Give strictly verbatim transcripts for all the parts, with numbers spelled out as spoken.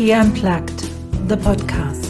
T Unplugged, the podcast.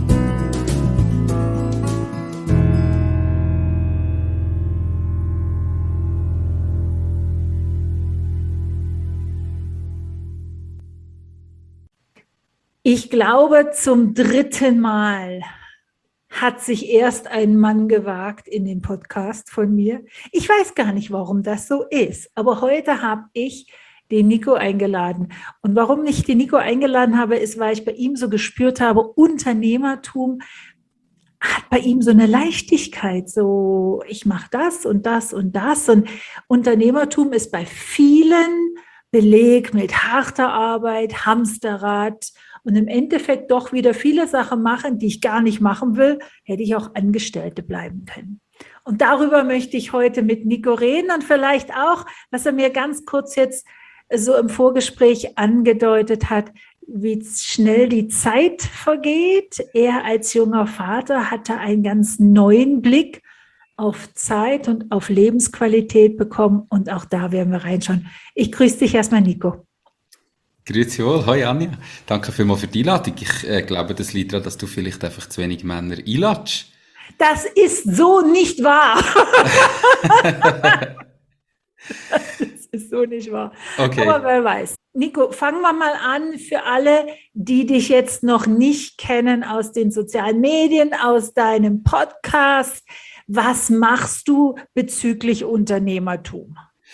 Ich glaube, zum dritten Mal hat sich erst ein Mann gewagt in den Podcast von mir. Ich weiß gar nicht, warum das so ist, aber heute habe ich den Nico eingeladen. Und warum ich den Nico eingeladen habe, ist, weil ich bei ihm so gespürt habe, Unternehmertum hat bei ihm so eine Leichtigkeit, so ich mache das und das und das. Und Unternehmertum ist bei vielen belegt mit harter Arbeit, Hamsterrad und im Endeffekt doch wieder viele Sachen machen, die ich gar nicht machen will, hätte ich auch Angestellte bleiben können. Und darüber möchte ich heute mit Nico reden und vielleicht auch, was er mir ganz kurz jetzt so im Vorgespräch angedeutet hat, wie schnell die Zeit vergeht. Er als junger Vater hatte einen ganz neuen Blick auf Zeit und auf Lebensqualität bekommen und auch da werden wir reinschauen. Ich grüße dich erstmal, Nico. Grüezi wohl, hoi Anja. Danke vielmals für die Einladung. Ich äh, glaube, das liegt daran, dass du vielleicht einfach zu wenig Männer einladest. Das ist so nicht wahr. Das ist so nicht wahr. Okay. Aber wer weiß. Nico, fangen wir mal an für alle, die dich jetzt noch nicht kennen aus den sozialen Medien, aus deinem Podcast. Was machst du bezüglich Unternehmertum?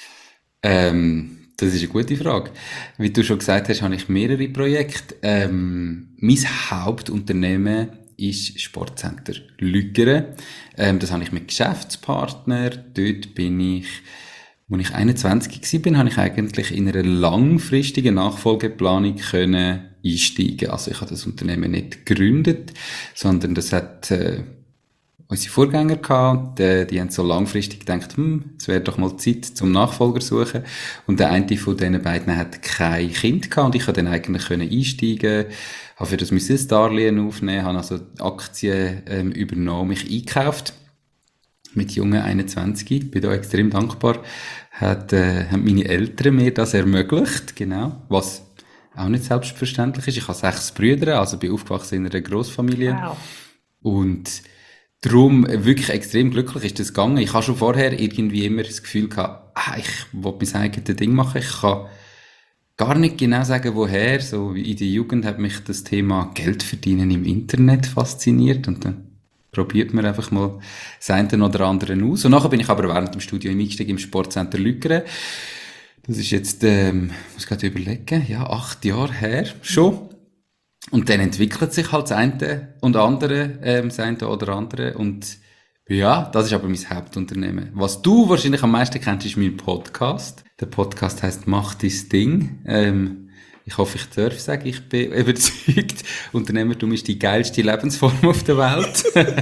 Ähm, das ist eine gute Frage. Wie du schon gesagt hast, habe ich mehrere Projekte. Ähm, mein Hauptunternehmen ist Sportcenter Lüggere. Ähm, das habe ich mit Geschäftspartnern. Dort bin ich, als ich einundzwanzig war, habe ich eigentlich in einer langfristigen Nachfolgeplanung können einsteigen. Also ich habe das Unternehmen nicht gegründet, sondern das hat äh, unsere Vorgänger gehabt. Die, die haben so langfristig gedacht, hm, es wäre doch mal Zeit zum Nachfolger suchen. Und der eine von diesen beiden hat kein Kind gehabt und ich konnte dann eigentlich können einsteigen, habe für das ein Darlehen aufnehmen, habe also Aktien ähm, übernommen, mich eingekauft. Mit jungen einundzwanzig, bin da extrem dankbar, hat, äh, haben meine Eltern mir das ermöglicht, genau, was auch nicht selbstverständlich ist. Ich habe sechs Brüder, also bin aufgewachsen in einer Grossfamilie. Wow. Und darum wirklich extrem glücklich ist das gegangen. Ich habe schon vorher irgendwie immer das Gefühl gehabt, ah, ich will mein eigenes Ding machen. Ich kann gar nicht genau sagen, woher. So wie in der Jugend hat mich das Thema Geld verdienen im Internet fasziniert und dann probiert man einfach mal das eine oder andere aus. Und nachher bin ich aber während dem Studium eingestiegen im Sportcenter Lüggere. Das ist jetzt, ähm, ich muss gerade überlegen, ja, acht Jahre her schon. Und dann entwickelt sich halt das eine und andere, ähm, das eine oder andere. Und ja, das ist aber mein Hauptunternehmen. Was du wahrscheinlich am meisten kennst, ist mein Podcast. Der Podcast heisst «Mach dein Ding». Ähm, ich hoffe, ich darf sagen, ich bin überzeugt, Unternehmertum ist die geilste Lebensform auf der Welt.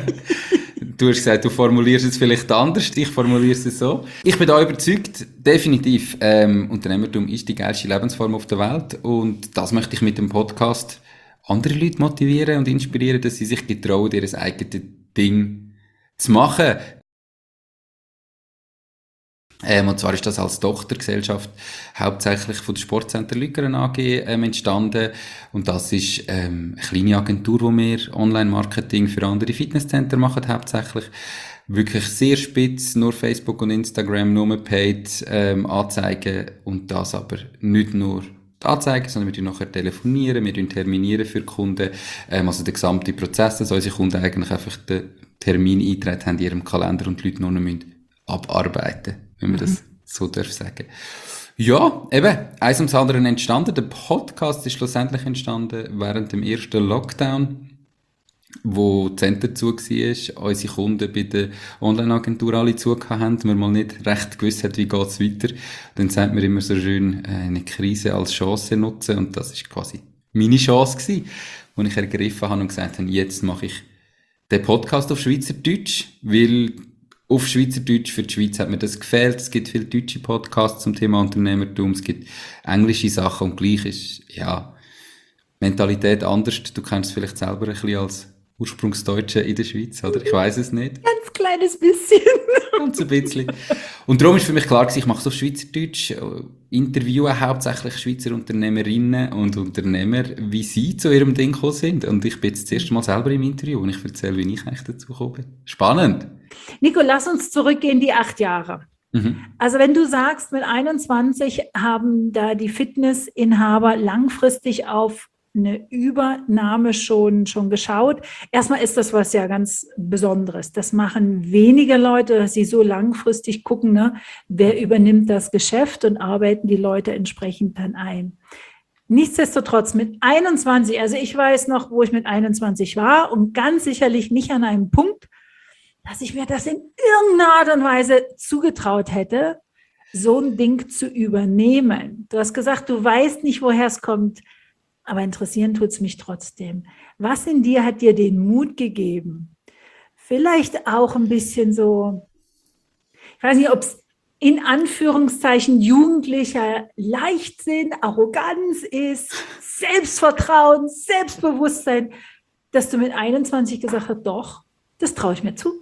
Du hast gesagt, du formulierst es vielleicht anders, ich formuliere es so. Ich bin da überzeugt, definitiv, ähm, Unternehmertum ist die geilste Lebensform auf der Welt und das möchte ich mit dem Podcast andere Leute motivieren und inspirieren, dass sie sich getrauen, ihr eigenes Ding zu machen. Ähm, und zwar ist das als Tochtergesellschaft hauptsächlich von der Sportcenter Lüggere A G ähm, entstanden. Und das ist ähm, eine kleine Agentur, wo wir Online-Marketing für andere Fitnesscenter machen, hauptsächlich. Wirklich sehr spitz, nur Facebook und Instagram, nur Paid ähm, Anzeigen und das aber nicht nur die Anzeigen, sondern wir nachher telefonieren, wir terminieren für die Kunden, ähm, also der gesamte Prozess, dass unsere Kunden eigentlich einfach den Termin eingetragen haben in ihrem Kalender und die Leute nur noch müssen abarbeiten, wenn man das so darf sagen. Ja, eben, eins ums andere entstanden. Der Podcast ist schlussendlich entstanden während dem ersten Lockdown, wo das Center zu war, unsere Kunden bei der Online-Agentur alle zugehört haben, wir mal nicht recht gewusst hat, wie geht's weiter. Dann sagt man immer so schön, eine Krise als Chance nutzen und das ist quasi meine Chance gewesen, wo ich ergriffen habe und gesagt habe, jetzt mache ich den Podcast auf Schweizerdeutsch, weil auf Schweizerdeutsch für die Schweiz hat mir das gefehlt. Es gibt viele deutsche Podcasts zum Thema Unternehmertum, es gibt englische Sachen und gleich ist, ja, Mentalität anders. Du kennst es vielleicht selber ein bisschen als Ursprungsdeutsche in der Schweiz, oder? Ich weiß es nicht. Ganz kleines bisschen. Ganz ein bisschen. Und darum ist für mich klar gewesen, ich mache so Schweizerdeutsch, äh, interviewe hauptsächlich Schweizer Unternehmerinnen und Unternehmer, wie sie zu ihrem Ding gekommen sind. Und ich bin jetzt das erste Mal selber im Interview und ich erzähle, wie ich eigentlich dazu gekommen bin. Spannend. Nico, lass uns zurückgehen, die acht Jahre. Mhm. Also wenn du sagst, mit einundzwanzig haben da die Fitnessinhaber langfristig auf eine Übernahme schon, schon geschaut. Erstmal ist das was ja ganz Besonderes. Das machen wenige Leute, dass sie so langfristig gucken, ne, wer übernimmt das Geschäft und arbeiten die Leute entsprechend dann ein. Nichtsdestotrotz mit einundzwanzig, also ich weiß noch, wo ich mit einundzwanzig war und ganz sicherlich nicht an einem Punkt, dass ich mir das in irgendeiner Art und Weise zugetraut hätte, so ein Ding zu übernehmen. Du hast gesagt, du weißt nicht, woher es kommt. Aber interessieren tut es mich trotzdem. Was in dir hat dir den Mut gegeben? Vielleicht auch ein bisschen so, ich weiß nicht, ob es in Anführungszeichen jugendlicher Leichtsinn, Arroganz ist, Selbstvertrauen, Selbstbewusstsein, dass du mit einundzwanzig gesagt hast, doch, das traue ich mir zu.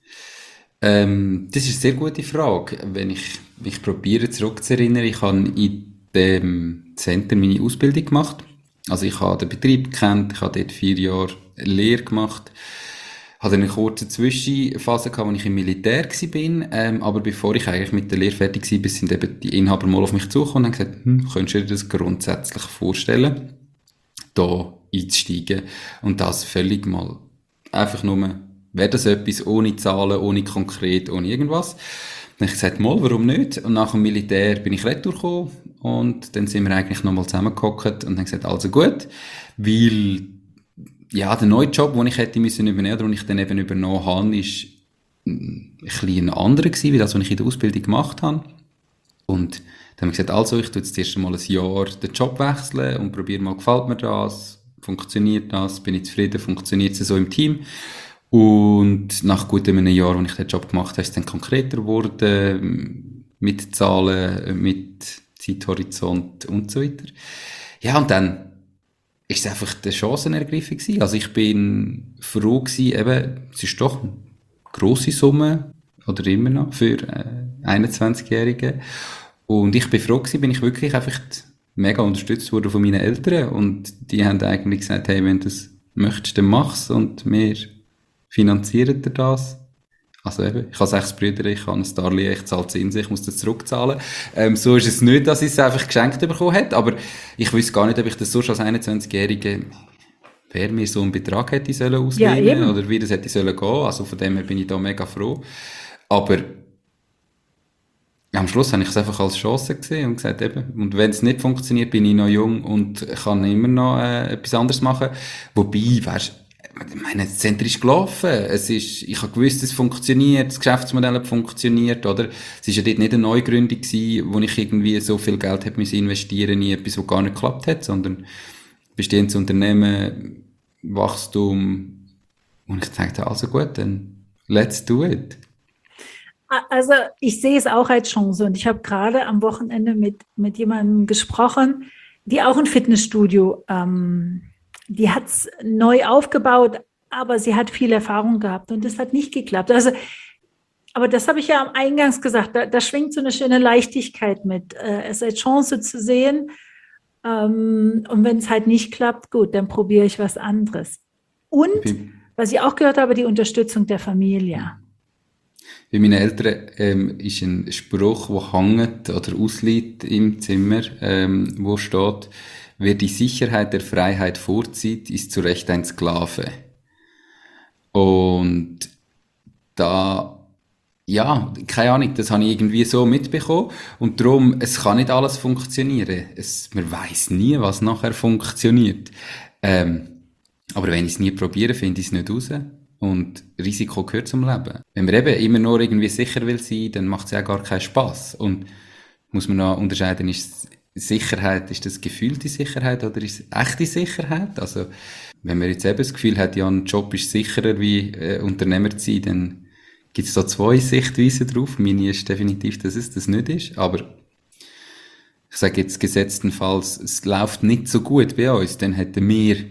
Ähm, das ist eine sehr gute Frage. Wenn ich mich probiere zurückzuerinnern, ich habe in dem Center meine Ausbildung gemacht. Also ich habe den Betrieb gekannt, ich habe dort vier Jahre Lehre gemacht, hatte eine kurze Zwischenphase gehabt, wo ich im Militär war, ähm, aber bevor ich eigentlich mit der Lehre fertig war, sind eben die Inhaber mal auf mich zugekommen und haben gesagt, hm, könntest du dir das grundsätzlich vorstellen, da einzusteigen und das völlig mal einfach nur, wäre das etwas ohne Zahlen, ohne konkret, ohne irgendwas. Dann habe ich gesagt, mal, warum nicht? Und nach dem Militär bin ich retour gekommen und dann sind wir eigentlich nochmal zusammengehockt und haben gesagt, also gut, weil, ja, der neue Job, den ich hätte müssen übernehmen, oder den ich dann eben übernommen habe, ist ein bisschen ein anderer gewesen, wie das, was ich in der Ausbildung gemacht habe. Und dann haben wir gesagt, also, ich tue jetzt erst einmal ein Jahr den Job wechseln und probiere mal, gefällt mir das, funktioniert das, bin ich zufrieden, funktioniert es so im Team. Und nach gut einem Jahr, als ich den Job gemacht habe, ist es dann konkreter geworden, mit Zahlen, mit Zeithorizont und so weiter. Ja, und dann ist es einfach die Chancenergriffung gewesen. Also ich bin froh gewesen, eben, es ist doch eine grosse Summe, oder immer noch, für äh, einundzwanzigjährige. Und ich bin froh gewesen, bin ich wirklich einfach mega unterstützt worden von meinen Eltern. Und die haben eigentlich gesagt, hey, wenn du das möchtest, dann mach's. Und wir finanzieren dir das. Also eben, ich habe sechs Brüder, ich habe ein Darlehen, ich zahle Zinsen, ich muss das zurückzahlen. Ähm, so ist es nicht, dass ich es einfach geschenkt bekommen hätte, aber ich wüsste gar nicht, ob ich das sonst als einundzwanzigjährige, wer mir so einen Betrag hätte sollen auslehnen ja, oder wie das hätte sollen gehen. Also von dem her bin ich da mega froh. Aber am Schluss habe ich es einfach als Chance gesehen und gesagt, eben, und wenn es nicht funktioniert, bin ich noch jung und kann immer noch äh, etwas anderes machen. Wobei, weißt, ich meine, das Center ist gelaufen. Es ist, ich habe gewusst, es funktioniert, das Geschäftsmodell hat funktioniert, oder? Es war ja dort nicht eine Neugründung gewesen, wo ich irgendwie so viel Geld hätte müssen investieren in etwas, was gar nicht geklappt hat, sondern bestehendes Unternehmen, Wachstum. Und ich dachte, also gut, dann let's do it. Also ich sehe es auch als Chance und ich habe gerade am Wochenende mit, mit jemandem gesprochen, die auch ein Fitnessstudio ähm, die hat es neu aufgebaut, aber sie hat viel Erfahrung gehabt und das hat nicht geklappt. Also, aber das habe ich ja am Eingangs gesagt, da, da schwingt so eine schöne Leichtigkeit mit. Äh, es als Chance zu sehen ähm, und wenn es halt nicht klappt, gut, dann probiere ich was anderes. Und, was ich auch gehört habe, die Unterstützung der Familie. Bei meinen Eltern ähm, ist ein Spruch, der hängt oder ausliegt im Zimmer, ähm, wo steht, wer die Sicherheit der Freiheit vorzieht, ist zu Recht ein Sklave. Und da, ja, keine Ahnung, das habe ich irgendwie so mitbekommen. Und darum, es kann nicht alles funktionieren. Es, man weiss nie, was nachher funktioniert. Ähm, aber wenn ich es nie probiere, finde ich es nicht raus. Und Risiko gehört zum Leben. Wenn man eben immer nur irgendwie sicher will sein, dann macht es ja gar keinen Spass. Und muss man noch unterscheiden, ist Sicherheit, ist das gefühlte Sicherheit oder ist es echte Sicherheit? Also, wenn man jetzt eben das Gefühl hat, ja, ein Job ist sicherer wie äh, Unternehmer zu sein, dann gibt es da zwei Sichtweisen drauf. Meine ist definitiv, dass es das nicht ist. Aber ich sage jetzt gesetztenfalls, es läuft nicht so gut bei uns, dann hätten wir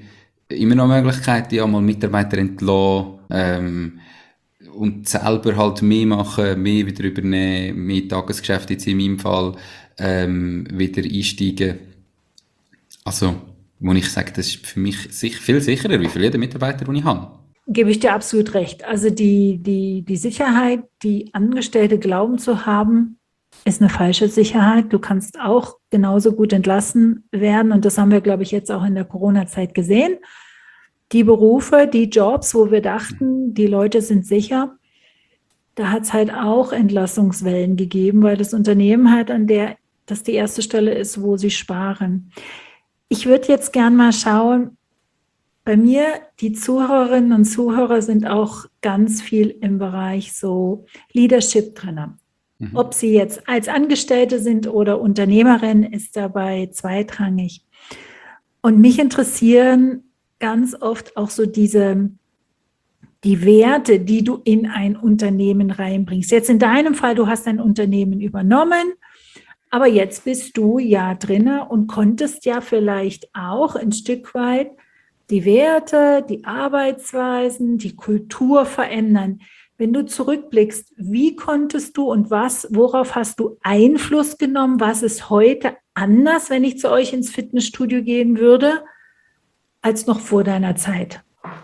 immer noch Möglichkeiten, ja, mal Mitarbeiter entlassen, ähm, und selber halt mehr machen, mehr wieder übernehmen, mehr Tagesgeschäfte jetzt in meinem Fall, ähm, wieder einsteigen. Also, wo ich sage, das ist für mich sich, viel sicherer, wie für jeden Mitarbeiter, den ich habe. Gebe ich dir absolut recht. Also die, die, die Sicherheit, die Angestellte glauben zu haben, ist eine falsche Sicherheit. Du kannst auch genauso gut entlassen werden. Und das haben wir, glaube ich, jetzt auch in der Corona-Zeit gesehen. Die Berufe, die Jobs, wo wir dachten, die Leute sind sicher, da hat es halt auch Entlassungswellen gegeben, weil das Unternehmen halt an der, das die erste Stelle ist, wo sie sparen. Ich würde jetzt gern mal schauen, bei mir, die Zuhörerinnen und Zuhörer sind auch ganz viel im Bereich so Leadership drin. Mhm. Ob sie jetzt als Angestellte sind oder Unternehmerin, ist dabei zweitrangig. Und mich interessieren ganz oft auch so diese, die Werte, die du in ein Unternehmen reinbringst. Jetzt in deinem Fall, du hast ein Unternehmen übernommen, aber jetzt bist du ja drin und konntest ja vielleicht auch ein Stück weit die Werte, die Arbeitsweisen, die Kultur verändern. Wenn du zurückblickst, wie konntest du und was, worauf hast du Einfluss genommen? Was ist heute anders, wenn ich zu euch ins Fitnessstudio gehen würde, als noch vor deiner Zeit?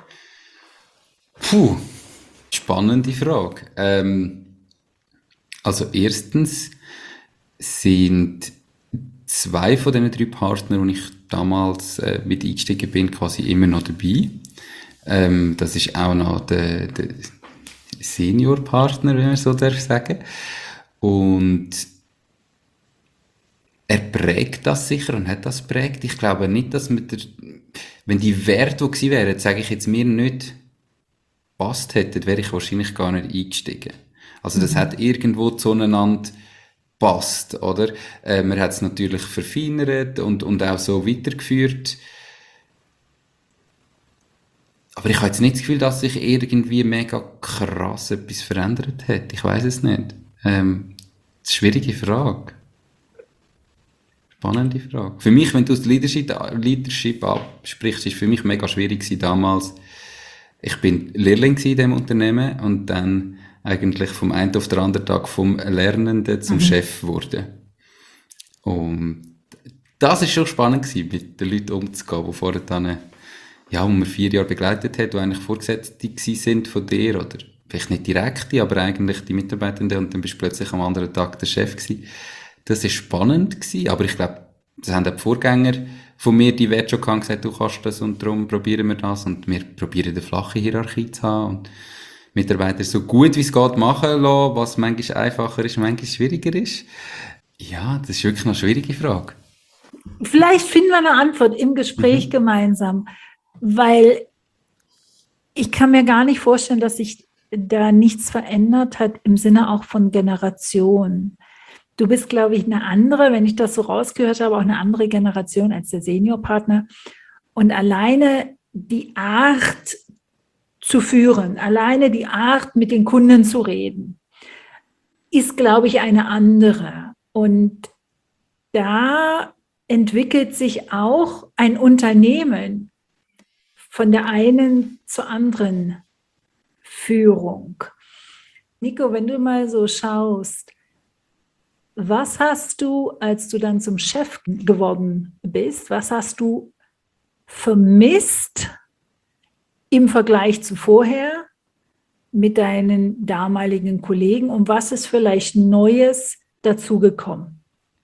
Puh, spannende Frage. Ähm, also erstens sind zwei von den drei Partnern, die ich damals äh, mit eingestiegen bin, quasi immer noch dabei. Ähm, das ist auch noch der, der Senior-Partner, wenn man so darf sagen. Und er prägt das sicher und hat das prägt. Ich glaube nicht, dass mit der, wenn die Werte, die gewesen wären, sage ich jetzt mir nicht passt hätten, wäre ich wahrscheinlich gar nicht eingestiegen. Also das mhm. hat irgendwo zueinander passt, oder? Äh, man hat es natürlich verfeinert und, und auch so weitergeführt. Aber ich habe jetzt nicht das Gefühl, dass sich irgendwie mega krass etwas verändert hat. Ich weiß es nicht. Ähm, das ist eine schwierige Frage. Spannende Frage. Für mich, wenn du das Leadership, Leadership absprichst, ist für mich mega schwierig gewesen damals. Ich bin Lehrling in diesem Unternehmen und dann eigentlich vom einen auf den anderen Tag vom Lernenden zum mhm. Chef wurde. Und das ist schon spannend gewesen, mit den Leuten umzugehen, die vorher dann, ja, um wir vier Jahre begleitet hat, die eigentlich Vorgesetzte sind von dir, oder vielleicht nicht direkte, aber eigentlich die Mitarbeitenden, und dann bist du plötzlich am anderen Tag der Chef gewesen. Das ist spannend gewesen, aber ich glaube, das haben auch die Vorgänger von mir, die Werte schon gehabt, gesagt, du kannst das und darum probieren wir das, und wir probieren eine flache Hierarchie zu haben und Mitarbeiter so gut wie es geht machen lassen, was manchmal einfacher ist, manchmal schwieriger ist. Ja, das ist wirklich eine schwierige Frage. Vielleicht finden wir eine Antwort im Gespräch mhm. gemeinsam, weil ich kann mir gar nicht vorstellen, dass sich da nichts verändert hat im Sinne auch von Generation. Du bist, glaube ich, eine andere, wenn ich das so rausgehört habe, auch eine andere Generation als der Seniorpartner. Und alleine die Art zu führen, alleine die Art, mit den Kunden zu reden, ist, glaube ich, eine andere. Und da entwickelt sich auch ein Unternehmen von der einen zur anderen Führung. Nico, wenn du mal so schaust, was hast du, als du dann zum Chef geworden bist, was hast du vermisst im Vergleich zu vorher mit deinen damaligen Kollegen, und was ist vielleicht Neues dazugekommen?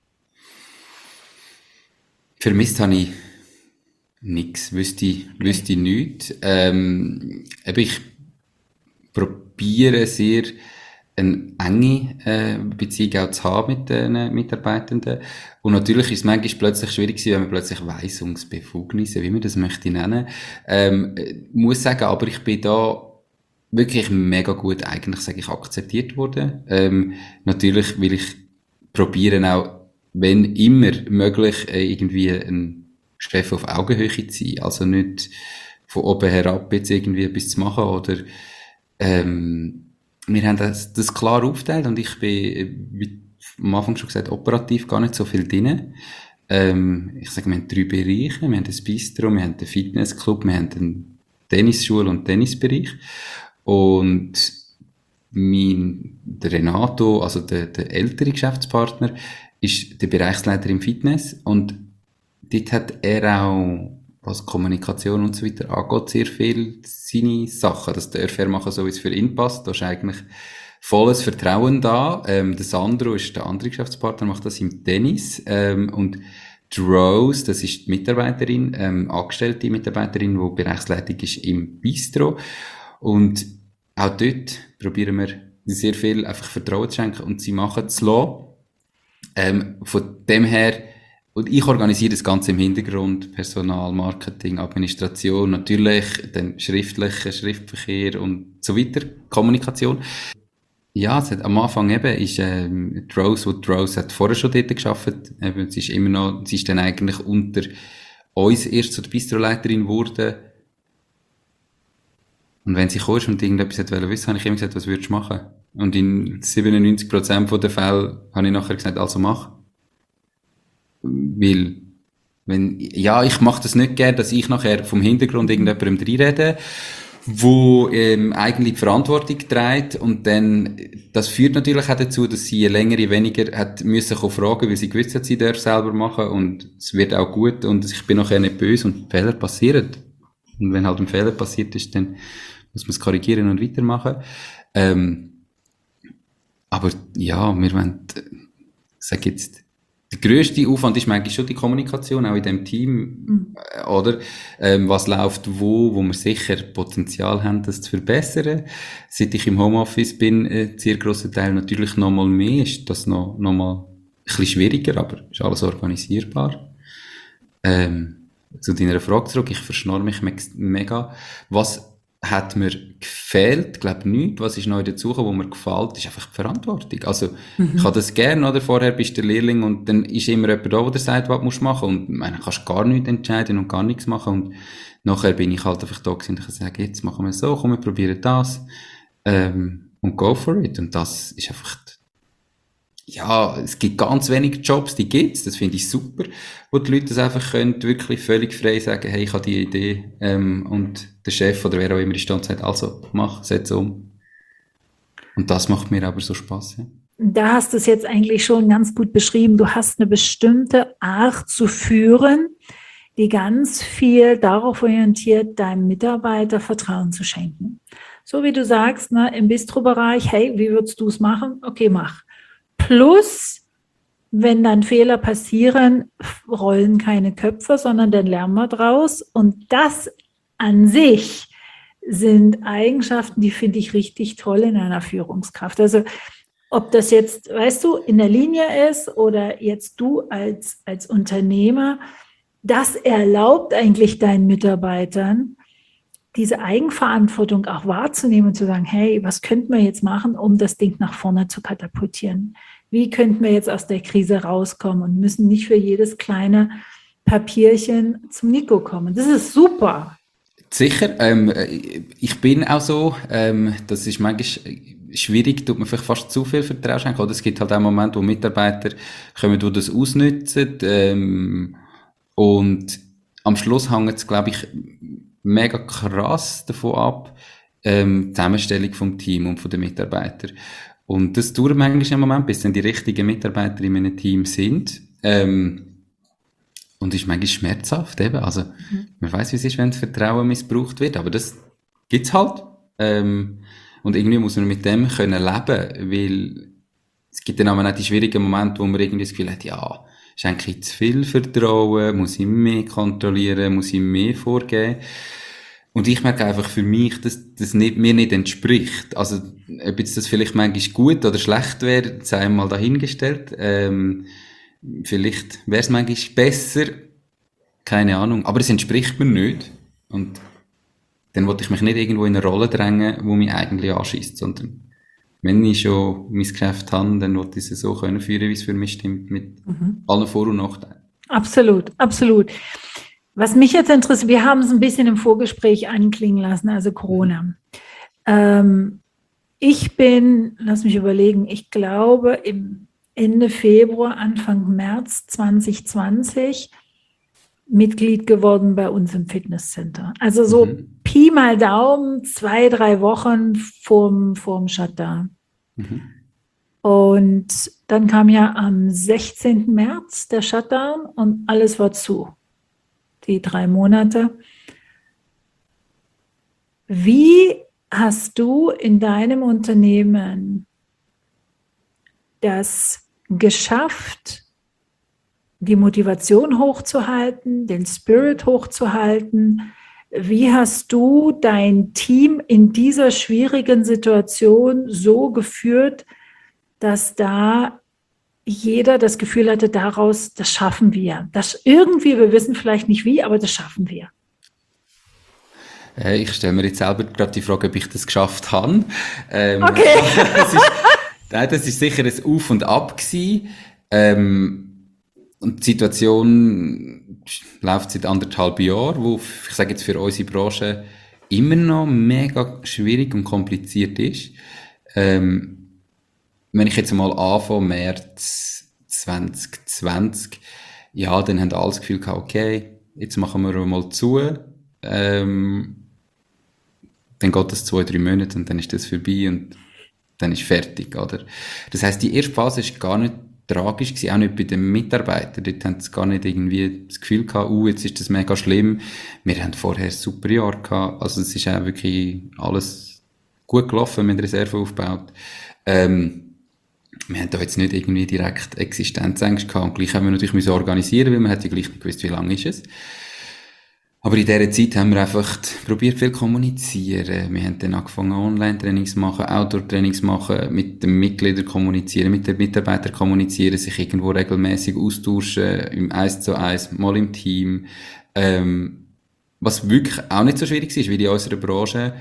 Vermisst habe ich nichts, wüsste ich, okay. wüsste ich nichts. Ähm, ich probiere sehr, eine enge äh, Beziehung auch zu haben mit den äh, Mitarbeitenden. Und natürlich ist es manchmal plötzlich schwierig gewesen, wenn man plötzlich Weisungsbefugnisse, wie man das möchte nennen, ähm, muss sagen, aber ich bin da wirklich mega gut, eigentlich sage ich, akzeptiert worden. Ähm, natürlich will ich probieren auch, wenn immer möglich, äh, irgendwie ein Chef auf Augenhöhe zu sein. Also nicht von oben herab jetzt irgendwie etwas zu machen oder ähm, wir haben das, das klar aufgeteilt und ich bin, wie am Anfang schon gesagt, operativ gar nicht so viel drin. Ähm, ich sage, wir haben drei Bereiche. Wir haben das Bistro, wir haben den Fitnessclub, wir haben den Tennisschule und Tennisbereich. Und mein, der Renato, also der, der ältere Geschäftspartner, ist der Bereichsleiter im Fitness. Und dort hat er auch, was Kommunikation und so weiter angeht, sehr viel seine Sachen. Das darf er machen, so wie es für ihn passt. Da ist eigentlich volles Vertrauen da. Ähm, der Sandro ist der andere Geschäftspartner, macht das im Tennis. Ähm, und die Rose, das ist die Mitarbeiterin, ähm, angestellte Mitarbeiterin, die Bereichsleitung ist im Bistro. Und auch dort probieren wir sehr viel einfach Vertrauen zu schenken und sie machen es lassen. Ähm, von dem her, und ich organisiere das Ganze im Hintergrund, Personal, Marketing, Administration, natürlich, dann schriftlicher Schriftverkehr und so weiter, Kommunikation. Ja, es hat am Anfang eben ist ähm, die Rose, wo die Rose hat vorher schon dort gearbeitet. Eben, sie ist immer noch, sie ist dann eigentlich unter uns erst zur Bistroleiterin geworden. Und wenn sie kam und irgendetwas wollte wissen, habe ich immer gesagt, was würdest du machen? Und in siebenundneunzig Prozent der Fälle habe ich nachher gesagt, also mach. Weil, wenn, ja, ich mache das nicht gerne, dass ich nachher vom Hintergrund irgendjemandem reinrede, wo ähm, eigentlich die Verantwortung trägt und dann, das führt natürlich auch dazu, dass sie je länger, je weniger hat müssen fragen, weil sie gewusst hat, sie darf selber machen und es wird auch gut und ich bin nachher nicht böse und Fehler passieren. Und wenn halt ein Fehler passiert ist, dann muss man es korrigieren und weitermachen. Ähm, aber ja, wir wollen, ich sage jetzt, der grösste Aufwand ist manchmal schon die Kommunikation, auch in dem Team, mhm. oder? Ähm, was läuft wo, wo wir sicher Potenzial haben, das zu verbessern. Seit ich im Homeoffice bin, ein sehr grosser Teil natürlich noch mal mehr, ist das noch, noch mal ein bisschen schwieriger, aber ist alles organisierbar. Ähm, zu deiner Frage zurück, ich verschnorre mich me- mega. Was hat mir gefehlt? Ich glaube nicht. Was ist neu dazugekommen, was mir gefällt, ist einfach die Verantwortung. Also, mhm. ich habe das gerne, oder? Vorher bist du der Lehrling und dann ist immer jemand da, der sagt, was du musst machen. Und, ich meine, kannst gar nichts entscheiden und gar nichts machen. Und nachher bin ich halt einfach da gewesen und ich sage, jetzt machen wir es so, komm, wir probieren das, ähm, und go for it. Und das ist einfach, ja, es gibt ganz wenige Jobs, die gibt's, das finde ich super, wo die Leute das einfach können, wirklich völlig frei sagen, hey, ich habe die Idee, ähm, und der Chef oder wer auch immer die Stand sagt, also, mach, setz um. Und das macht mir aber so Spaß, ja. Da hast du es jetzt eigentlich schon ganz gut beschrieben. Du hast eine bestimmte Art zu führen, die ganz viel darauf orientiert, deinem Mitarbeiter Vertrauen zu schenken. So wie du sagst, ne, im Bistro-Bereich, hey, wie würdest du es machen? Okay, mach. Plus, wenn dann Fehler passieren, rollen keine Köpfe, sondern dann lernen wir draus. Und das an sich sind Eigenschaften, die finde ich richtig toll in einer Führungskraft. Also ob das jetzt, weißt du, in der Linie ist oder jetzt du als, als Unternehmer, das erlaubt eigentlich deinen Mitarbeitern, diese Eigenverantwortung auch wahrzunehmen und zu sagen, hey, was könnten wir jetzt machen, um das Ding nach vorne zu katapultieren? Wie könnten wir jetzt aus der Krise rauskommen und müssen nicht für jedes kleine Papierchen zum Nico kommen? Das ist super. Sicher, ähm, ich bin auch so, ähm, das ist manchmal schwierig, tut man vielleicht fast zu viel Vertrauen schenken, oder es gibt halt auch Momente, wo Mitarbeiter kommen, die das ausnutzen, ähm, und am Schluss hängt es, glaube ich, mega krass davon ab, ähm, die Zusammenstellung vom Team und von den Mitarbeitern. Und das dauert manchmal im Moment, bis dann die richtigen Mitarbeiter in einem Team sind. Ähm, und ist manchmal schmerzhaft, eben. Also, mhm. man weiss, wie es ist, wenn das Vertrauen missbraucht wird, aber das gibt's halt. Ähm, und irgendwie muss man mit dem können leben, weil es gibt dann auch die schwierigen Momente, wo man irgendwie das Gefühl hat, ja, schenke ich zu viel Vertrauen, muss ich mehr kontrollieren, muss ich mehr vorgeben. Und ich merke einfach für mich, dass das nicht, mir nicht entspricht. Also, ob jetzt das vielleicht manchmal gut oder schlecht wäre, sei einmal dahingestellt. Ähm, vielleicht wäre es manchmal besser, keine Ahnung. Aber es entspricht mir nicht. Und dann wollte ich mich nicht irgendwo in eine Rolle drängen, die mich eigentlich anschießt, sondern wenn ich schon mein Geschäft habe, dann wollte ich es so können führen, wie es für mich stimmt, mit mhm. allen Vor- und Nachteilen. Absolut, absolut. Was mich jetzt interessiert, wir haben es ein bisschen im Vorgespräch anklingen lassen, also Corona. Mhm. Ähm, ich bin, lass mich überlegen, ich glaube, im Ende Februar, Anfang März zwanzig zwanzig Mitglied geworden bei uns im Fitnesscenter. Also so Mhm. Pi mal Daumen, zwei, drei Wochen vorm, vorm Shutdown. Mhm. Und dann kam ja am sechzehnten März der Shutdown und alles war zu. Die drei Monate. Wie hast du in deinem Unternehmen das geschafft, die Motivation hochzuhalten, den Spirit hochzuhalten? Wie hast du dein Team in dieser schwierigen Situation so geführt, dass da jeder das Gefühl hatte, daraus, das schaffen wir. Das irgendwie, wir wissen vielleicht nicht wie, aber das schaffen wir. Äh, ich stelle mir jetzt selber gerade die Frage, ob ich das geschafft habe. Ähm, Okay. das ist, nein, das ist sicher ein Auf und Ab gewesen. Ähm, und die Situation läuft seit anderthalb Jahren, wo, ich sage jetzt für unsere Branche, immer noch mega schwierig und kompliziert ist. Ähm, wenn ich jetzt mal anfange, März zwanzig zwanzig, ja, dann haben alle das Gefühl gehabt, okay, jetzt machen wir mal zu, ähm, dann geht das zwei, drei Monate und dann ist das vorbei und dann ist fertig, oder? Das heisst, die erste Phase ist gar nicht tragisch gewesen, auch nicht bei den Mitarbeitern. Dort haben sie gar nicht irgendwie das Gefühl gehabt, uh, jetzt ist das mega schlimm. Wir haben vorher ein super Jahr gehabt. Also es ist auch wirklich alles gut gelaufen, mit Reserve aufgebaut. Ähm, wir haben da jetzt nicht irgendwie direkt Existenzängste gehabt und gleich haben wir natürlich müssen organisieren, weil man hat ja gleich nicht gewusst, wie lange ist es. Aber in dieser Zeit haben wir einfach probiert, viel kommunizieren. Wir haben dann angefangen, Online-Trainings zu machen, Outdoor-Trainings zu machen, mit den Mitgliedern kommunizieren, mit den Mitarbeitern kommunizieren, sich irgendwo regelmäßig austauschen, im Eins zu Eins, mal im Team. Ähm, was wirklich auch nicht so schwierig ist, weil in unserer Branche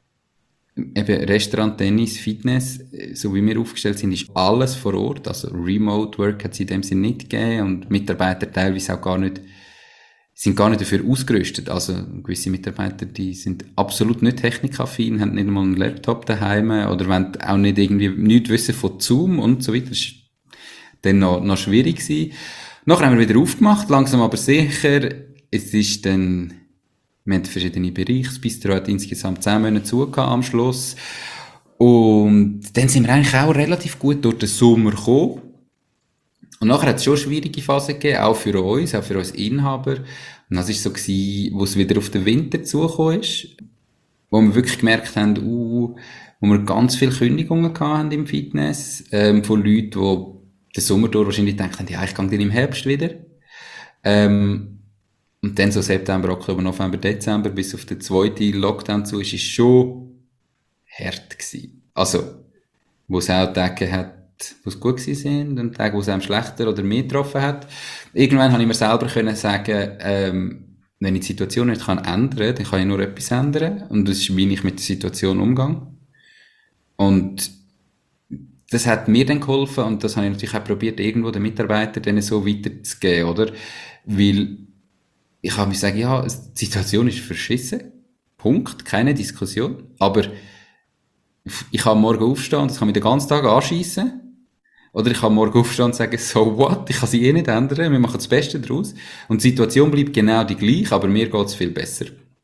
eben Restaurant, Tennis, Fitness, so wie wir aufgestellt sind, ist alles vor Ort. Also Remote Work hat es in dem Sinne nicht gegeben und Mitarbeiter teilweise auch gar nicht, sind gar nicht dafür ausgerüstet. Also gewisse Mitarbeiter, die sind absolut nicht technikaffin, haben nicht mal einen Laptop daheim oder wollen auch nicht irgendwie nichts wissen von Zoom und so weiter. Das ist dann noch, noch schwierig gewesen. Nachher haben wir wieder aufgemacht, langsam aber sicher. Es ist dann, wir haben verschiedene Bereiche. Das Bistro hat insgesamt zehn Monate zugehört am Schluss. Und dann sind wir eigentlich auch relativ gut durch den Sommer gekommen. Und nachher hat es schon schwierige Phasen gegeben, auch für uns, auch für uns Inhaber. Und das war so gewesen, wo es wieder auf den Winter zugekommen ist, wo wir wirklich gemerkt haben, uh, wo wir ganz viele Kündigungen hatten im Fitness, ähm, von Leuten, die den Sommer durch wahrscheinlich gedacht haben, ja, ich gehe dann im Herbst wieder. Ähm, und dann so September, Oktober, November, Dezember, bis auf den zweiten Lockdown zu ist, ist schon hart gewesen. Also, wo es auch Tage hat, wo es gut gewesen sind und Tage, wo es einem schlechter oder mehr getroffen hat. Irgendwann habe ich mir selber können sagen, ähm, wenn ich die Situation nicht kann ändern, dann kann ich nur etwas ändern. Und das ist, wie ich mit der Situation umgehe. Und das hat mir dann geholfen und das habe ich natürlich auch probiert, irgendwo den Mitarbeitern denen so weiterzugeben, oder? Weil ich kann mir sagen, ja, die Situation ist verschissen. Punkt. Keine Diskussion. Aber ich kann morgen aufstehen und das kann mich den ganzen Tag anschiessen. Oder ich kann morgen aufstehen und sagen, so what, ich kann sie eh nicht ändern, wir machen das Beste daraus. Und die Situation bleibt genau die gleiche, aber mir geht es viel besser.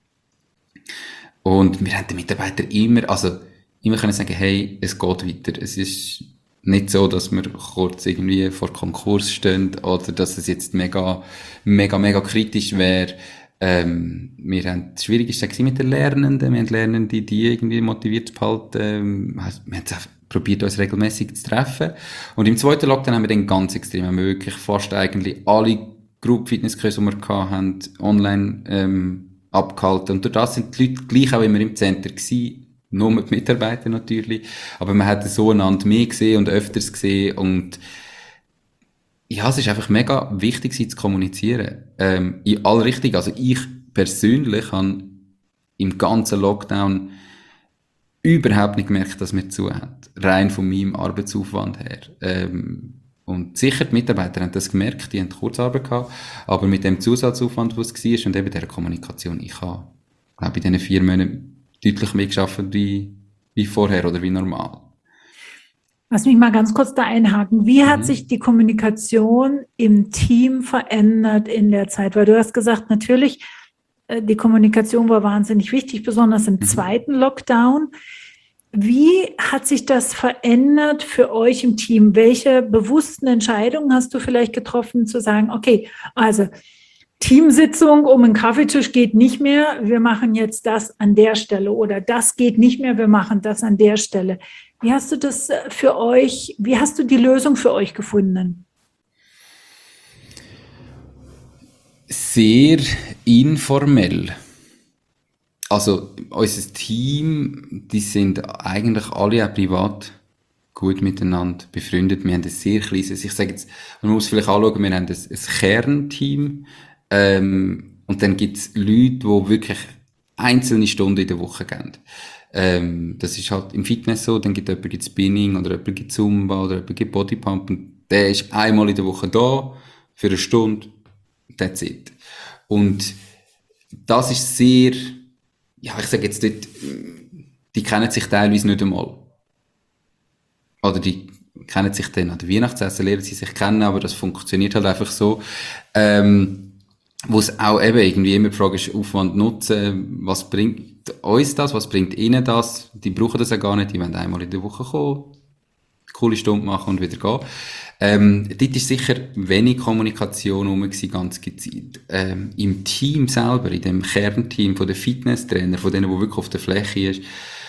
Und wir haben den Mitarbeitern immer, also immer können sagen, hey, es geht weiter. Es ist nicht so, dass wir kurz irgendwie vor Konkurs stehen oder dass es jetzt mega, mega, mega kritisch wäre. Ähm, wir haben, das Schwierigste war mit den Lernenden. Wir haben Lernende, die irgendwie motiviert zu behalten. Wir haben es probiert, uns regelmäßig zu treffen. Und im zweiten Lockdown haben wir dann ganz extrem wirklich fast eigentlich alle Group-Fitness-Kurse, die wir hatten, online ähm, abgehalten. Und durch das sind die Leute gleich auch immer im Center gewesen. Nur mit Mitarbeitern natürlich. Aber man hat so einander mehr gesehen und öfters gesehen. Und ja, es ist einfach mega wichtig, sie zu kommunizieren. Ähm, in alle Richtungen. Also ich persönlich habe im ganzen Lockdown überhaupt nicht gemerkt, dass mir zu hat. Rein von meinem Arbeitsaufwand her. Ähm, und sicher, die Mitarbeiter haben das gemerkt, die haben Kurzarbeit gehabt. Aber mit dem Zusatzaufwand, was es war, und eben der Kommunikation, ich habe, glaube ich, in diesen vier Monaten deutlich mehr gearbeitet wie, wie vorher oder wie normal. Lass mich mal ganz kurz da einhaken. Wie hat Mhm. sich die Kommunikation im Team verändert in der Zeit? Weil du hast gesagt, natürlich, äh, die Kommunikation war wahnsinnig wichtig, besonders im Mhm. zweiten Lockdown. Wie hat sich das verändert für euch im Team? Welche bewussten Entscheidungen hast du vielleicht getroffen, zu sagen, okay, also Teamsitzung um einen Kaffeetisch geht nicht mehr, wir machen jetzt das an der Stelle, oder das geht nicht mehr, wir machen das an der Stelle. Wie hast du das äh, für euch, wie hast du die Lösung für euch gefunden? Sehr informell. Also unser Team, die sind eigentlich alle auch privat gut miteinander befreundet. Wir haben ein sehr kleines, ich sage jetzt, man muss vielleicht anschauen, wir haben ein, ein Kernteam, ähm, und dann gibt es Leute, die wirklich einzelne Stunden in der Woche geben. Ähm, das ist halt im Fitness so, dann gibt es jemanden Spinning oder jemanden gibt Zumba oder jemanden Bodypump, und der ist einmal in der Woche da, für eine Stunde, that's it. Und das ist sehr, ja, ich sage jetzt dort, die kennen sich teilweise nicht einmal. Oder die kennen sich dann an der Weihnachtsessen, lernen sie sich kennen, aber das funktioniert halt einfach so. Ähm, wo es auch eben irgendwie immer die Frage ist, Aufwand nutzen, was bringt uns das, was bringt ihnen das? Die brauchen das ja gar nicht, die wollen einmal in der Woche kommen, eine coole Stunde machen und wieder gehen. Ähm, dort ist sicher wenig Kommunikation rum gewesen, ganz gezielt. Ähm, im Team selber, in dem Kernteam von den Fitnesstrainer, von denen, die wirklich auf der Fläche ist,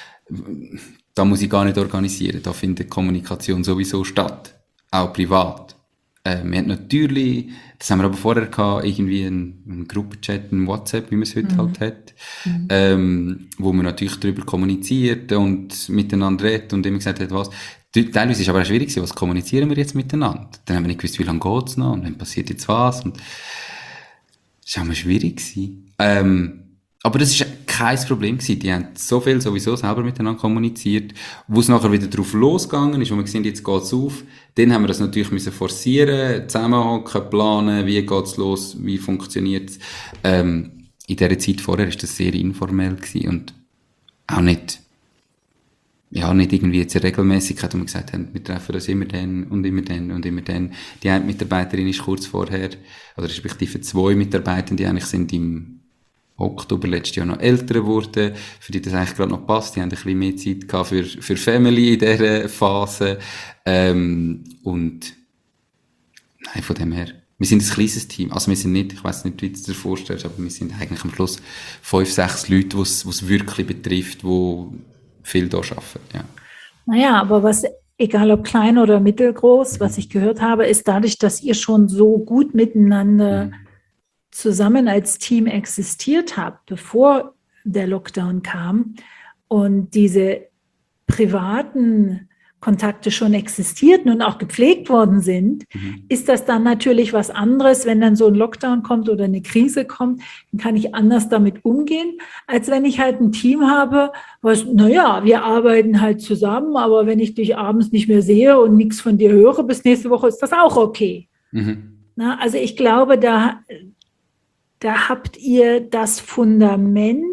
da muss ich gar nicht organisieren. Da findet Kommunikation sowieso statt. Auch privat. Äh, wir haben natürlich, das haben wir aber vorher gehabt, irgendwie einen, einen Gruppenchat, einen WhatsApp, wie man es heute Mhm. halt hat, ähm, wo man natürlich darüber kommuniziert und miteinander redet und immer gesagt hat, was. Teilweise ist aber auch schwierig gewesen, was kommunizieren wir jetzt miteinander? Dann haben wir nicht gewusst, wie lange geht's noch und dann passiert jetzt was, und das war auch mal schwierig gewesen. Ähm, aber das ist kein Problem gewesen. Die haben so viel sowieso selber miteinander kommuniziert. Wo es nachher wieder drauf losgegangen ist, wo wir gesehen, jetzt geht's auf, dann haben wir das natürlich müssen forcieren, zusammenhocken, planen, wie geht's los, wie funktioniert's. Ähm, in dieser Zeit vorher ist das sehr informell gewesen und auch nicht, ja, nicht irgendwie jetzt eine Regelmäßigkeit, wo wir gesagt haben, wir treffen das immer dann und immer dann und immer dann. Die eine Mitarbeiterin ist kurz vorher, oder respektive zwei Mitarbeiter, die eigentlich sind im Oktober letztes Jahr noch älter geworden, für die das eigentlich gerade noch passt. Die haben ein bisschen mehr Zeit gehabt für, für Family in dieser Phase. Ähm, und nein, von dem her. Wir sind ein kleines Team. Also wir sind nicht, ich weiss nicht, wie du dir vorstellst, aber wir sind eigentlich am Schluss fünf, sechs Leute, die es wirklich betrifft, die viel da arbeiten. Ja. Naja, aber was, egal ob klein oder mittelgroß, was ich gehört habe, ist dadurch, dass ihr schon so gut miteinander zusammen als Team existiert habt, bevor der Lockdown kam und diese privaten Kontakte schon existierten und auch gepflegt worden sind, Mhm. ist das dann natürlich was anderes, wenn dann so ein Lockdown kommt oder eine Krise kommt, dann kann ich anders damit umgehen, als wenn ich halt ein Team habe, was, naja, wir arbeiten halt zusammen, aber wenn ich dich abends nicht mehr sehe und nichts von dir höre, bis nächste Woche ist das auch okay. Mhm. Na, also ich glaube, da, da habt ihr das Fundament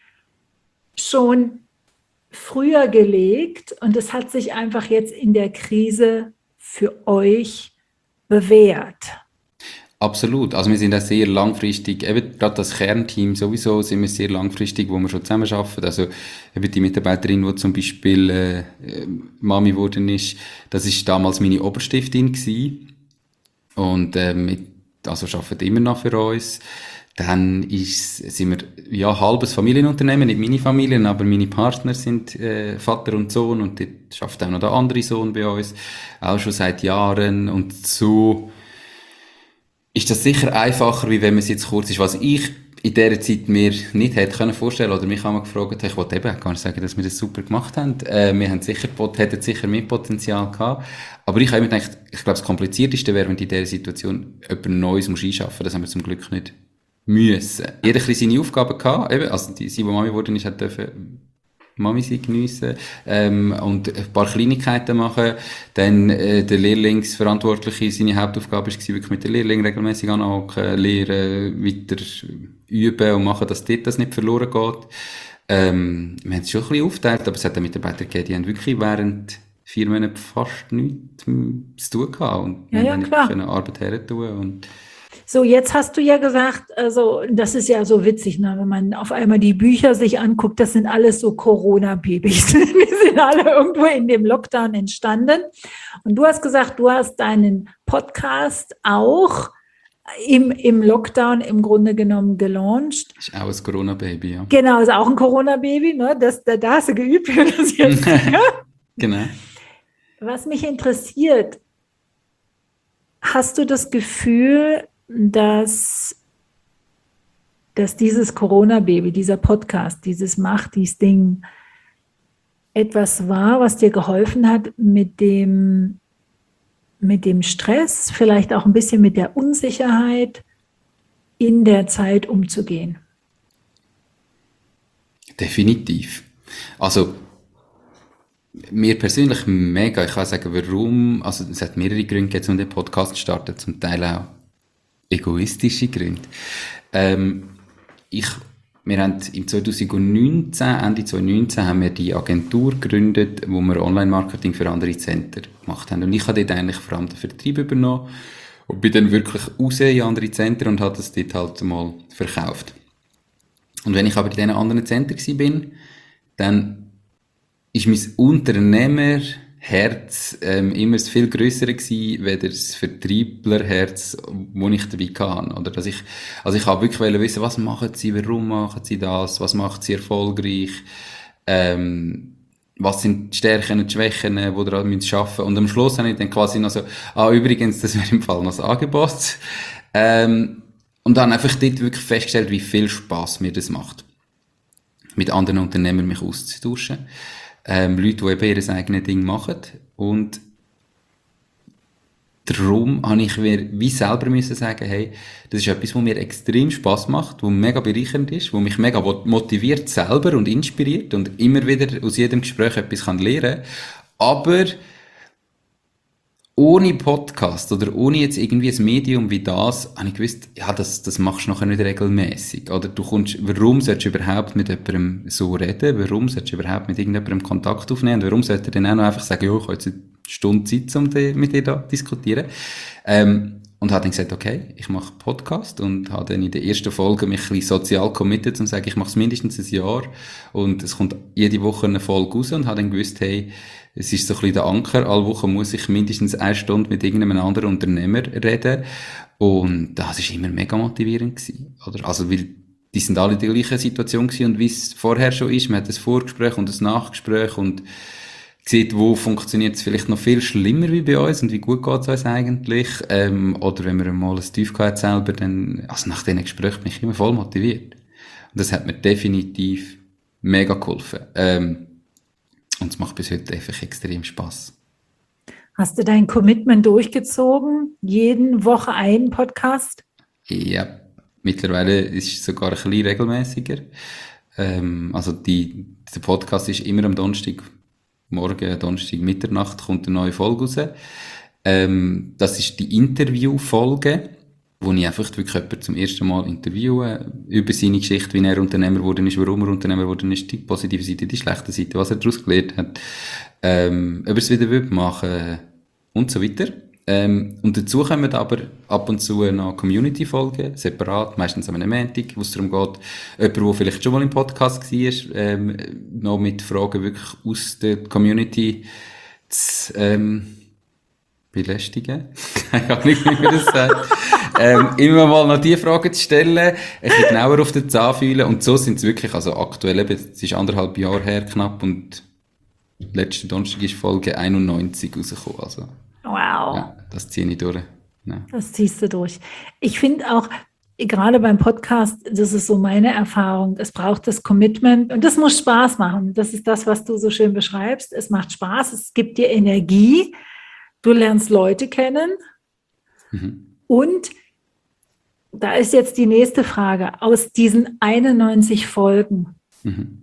schon früher gelegt und es hat sich einfach jetzt in der Krise für euch bewährt. Absolut. Also wir sind auch sehr langfristig, eben gerade das Kernteam sowieso sind wir sehr langfristig, wo wir schon zusammen arbeiten. Also eben die Mitarbeiterin, die zum Beispiel äh, Mami geworden ist, das ist damals meine Oberstiftin gewesen. Und äh, mit, also arbeitet immer noch für uns. Dann ist, sind wir ja halbes Familienunternehmen, nicht meine Familien, aber meine Partner sind äh, Vater und Sohn, und dort schafft auch noch der andere Sohn bei uns, auch schon seit Jahren. Und so ist das sicher einfacher, wie wenn man es jetzt kurz ist. Was ich in dieser Zeit mir nicht hätte können vorstellen, oder mich einmal gefragt, ich wollte eben gar nicht sagen, dass wir das super gemacht haben. Äh, wir haben sicher, hätten sicher mehr Potenzial gehabt. Aber ich habe immer gedacht, ich glaube, das Komplizierteste wäre, wenn du in dieser Situation etwas Neues musst einschaffen musst. Das haben wir zum Glück nicht müssen. Jeder ein bisschen seine Aufgaben gehabt, eben, also die, sie, die Mami geworden ist, hat dürfen Mami sein geniessen, ähm, und ein paar Kleinigkeiten machen. Dann, äh, der Lehrlingsverantwortliche, seine Hauptaufgabe war wirklich mit den Lehrlingen regelmäßig anhocken, lehren, weiter üben und machen, dass dort das nicht verloren geht. Ähm, wir haben es schon ein bisschen aufgeteilt, aber es hat auch Mitarbeiter gegeben, die haben wirklich während vier Monate fast nichts zu tun gehabt und Ja, ja, wir klar. können Arbeit hertun und So, jetzt hast du ja gesagt, also das ist ja so witzig, ne, wenn man auf einmal die Bücher sich anguckt, das sind alles so Corona-Babys. Die sind alle irgendwo in dem Lockdown entstanden. Und du hast gesagt, du hast deinen Podcast auch im, im Lockdown im Grunde genommen gelauncht. ist auch ein Corona-Baby, ja. Genau, ist auch ein Corona-Baby, ne? Das, da, da hast du geübt für das jetzt. Ja? Genau. Was mich interessiert, hast du das Gefühl, dass, dass dieses Corona-Baby, dieser Podcast, dieses Mach dies Ding etwas war, was dir geholfen hat, mit dem, mit dem Stress, vielleicht auch ein bisschen mit der Unsicherheit in der Zeit umzugehen? Definitiv. Also, mir persönlich mega. Ich kann sagen, warum. Also, es hat mehrere Gründe gegeben, um den Podcast zu starten, zum Teil auch egoistische Gründe. Ähm, ich, wir haben im zwanzig neunzehn, Ende zwanzig neunzehn, haben wir die Agentur gegründet, wo wir Online-Marketing für andere Center gemacht haben. Und ich habe dort eigentlich vor allem den Vertrieb übernommen und bin dann wirklich raus in andere Center und habe das dort halt mal verkauft. Und wenn ich aber in diesen anderen Center war, dann ist mein Unternehmerherz ähm, immer das viel grössere gewesen, weder das Vertrieblerherz, das ich dabei hatte. Oder dass ich, also ich habe wirklich wissen, was machen sie, warum machen sie das, was macht sie erfolgreich, ähm, was sind die Stärken und die Schwächen, die daran arbeiten müssen. Und am Schluss habe ich dann quasi noch so, ah, übrigens, das wäre im Fall noch das Angebot. Ähm, und dann einfach dort wirklich festgestellt, wie viel Spass mir das macht, mit anderen Unternehmern mich auszutauschen. Ähm, Leute, die eben ihr eigenes Ding machen. Und darum habe ich mir wie selber müssen sagen, hey, das ist etwas, was mir extrem Spass macht, was mega bereichernd ist, was mich mega motiviert selber und inspiriert und immer wieder aus jedem Gespräch etwas kann lernen. Aber ohne Podcast oder ohne jetzt irgendwie ein Medium wie das, habe ich gewusst, ja, das, das machst du nachher nicht regelmäßig. Oder du kommst, warum solltest du überhaupt mit jemandem so reden? Warum solltest du überhaupt mit irgendjemandem Kontakt aufnehmen? Und warum sollte er dann auch noch einfach sagen, ja, ich habe jetzt eine Stunde Zeit, um mit dir da zu diskutieren? Ähm, und habe dann gesagt, okay, ich mache Podcast und habe dann in der ersten Folge mich ein bisschen sozial committed, um zu sagen, ich mache es mindestens ein Jahr und es kommt jede Woche eine Folge raus und habe dann gewusst, hey, es ist so ein bisschen der Anker, alle Wochen muss ich mindestens eine Stunde mit irgendeinem anderen Unternehmer reden und das ist immer mega motivierend gewesen, oder? Also, weil die sind alle in der gleichen Situation gewesen und wie es vorher schon ist, man hat ein Vorgespräch und ein Nachgespräch und sieht, wo funktioniert es vielleicht noch viel schlimmer wie bei uns und wie gut geht es uns eigentlich, ähm, oder wenn man mal ein Tief hat selber, dann, also nach diesen Gesprächen bin ich immer voll motiviert. Und das hat mir definitiv mega geholfen. Ähm, und es macht bis heute einfach extrem Spass. Hast du dein Commitment durchgezogen? Jeden Woche einen Podcast? Ja, mittlerweile ist es sogar ein bisschen regelmäßiger. Ähm, also die, der Podcast ist immer am Donnerstag morgen, Donnerstag, Mitternacht kommt eine neue Folge raus. Ähm, das ist die Interview-Folge, wo ich einfach wirklich jemanden zum ersten Mal interviewe, über seine Geschichte, wie er Unternehmer geworden ist, warum er Unternehmer geworden ist, die positive Seite, die schlechte Seite, was er daraus gelernt hat, ähm, ob er es wieder machen und so weiter. Ähm, und dazu kommen aber ab und zu noch Community-Folgen, separat, meistens am Montag, wo es darum geht, jemand, der vielleicht schon mal im Podcast war, ähm, noch mit Fragen wirklich aus der Community zu ähm, belästigen. Keine Ahnung, wie man das sagt. ähm, immer mal noch die Fragen zu stellen, ein bisschen genauer auf den Zahn fühlen. Und so sind es wirklich, also aktuell eben, es ist anderthalb Jahre her knapp und letzte Donnerstag ist Folge einundneunzig rausgekommen. Also, wow. Ja, das ziehe ich durch. Ja. Das ziehst du durch. Ich finde auch, gerade beim Podcast, das ist so meine Erfahrung, es braucht das Commitment und das muss Spaß machen. Das ist das, was du so schön beschreibst. Es macht Spaß, es gibt dir Energie, du lernst Leute kennen mhm. und da ist jetzt die nächste Frage. Aus diesen einundneunzig Folgen, mhm.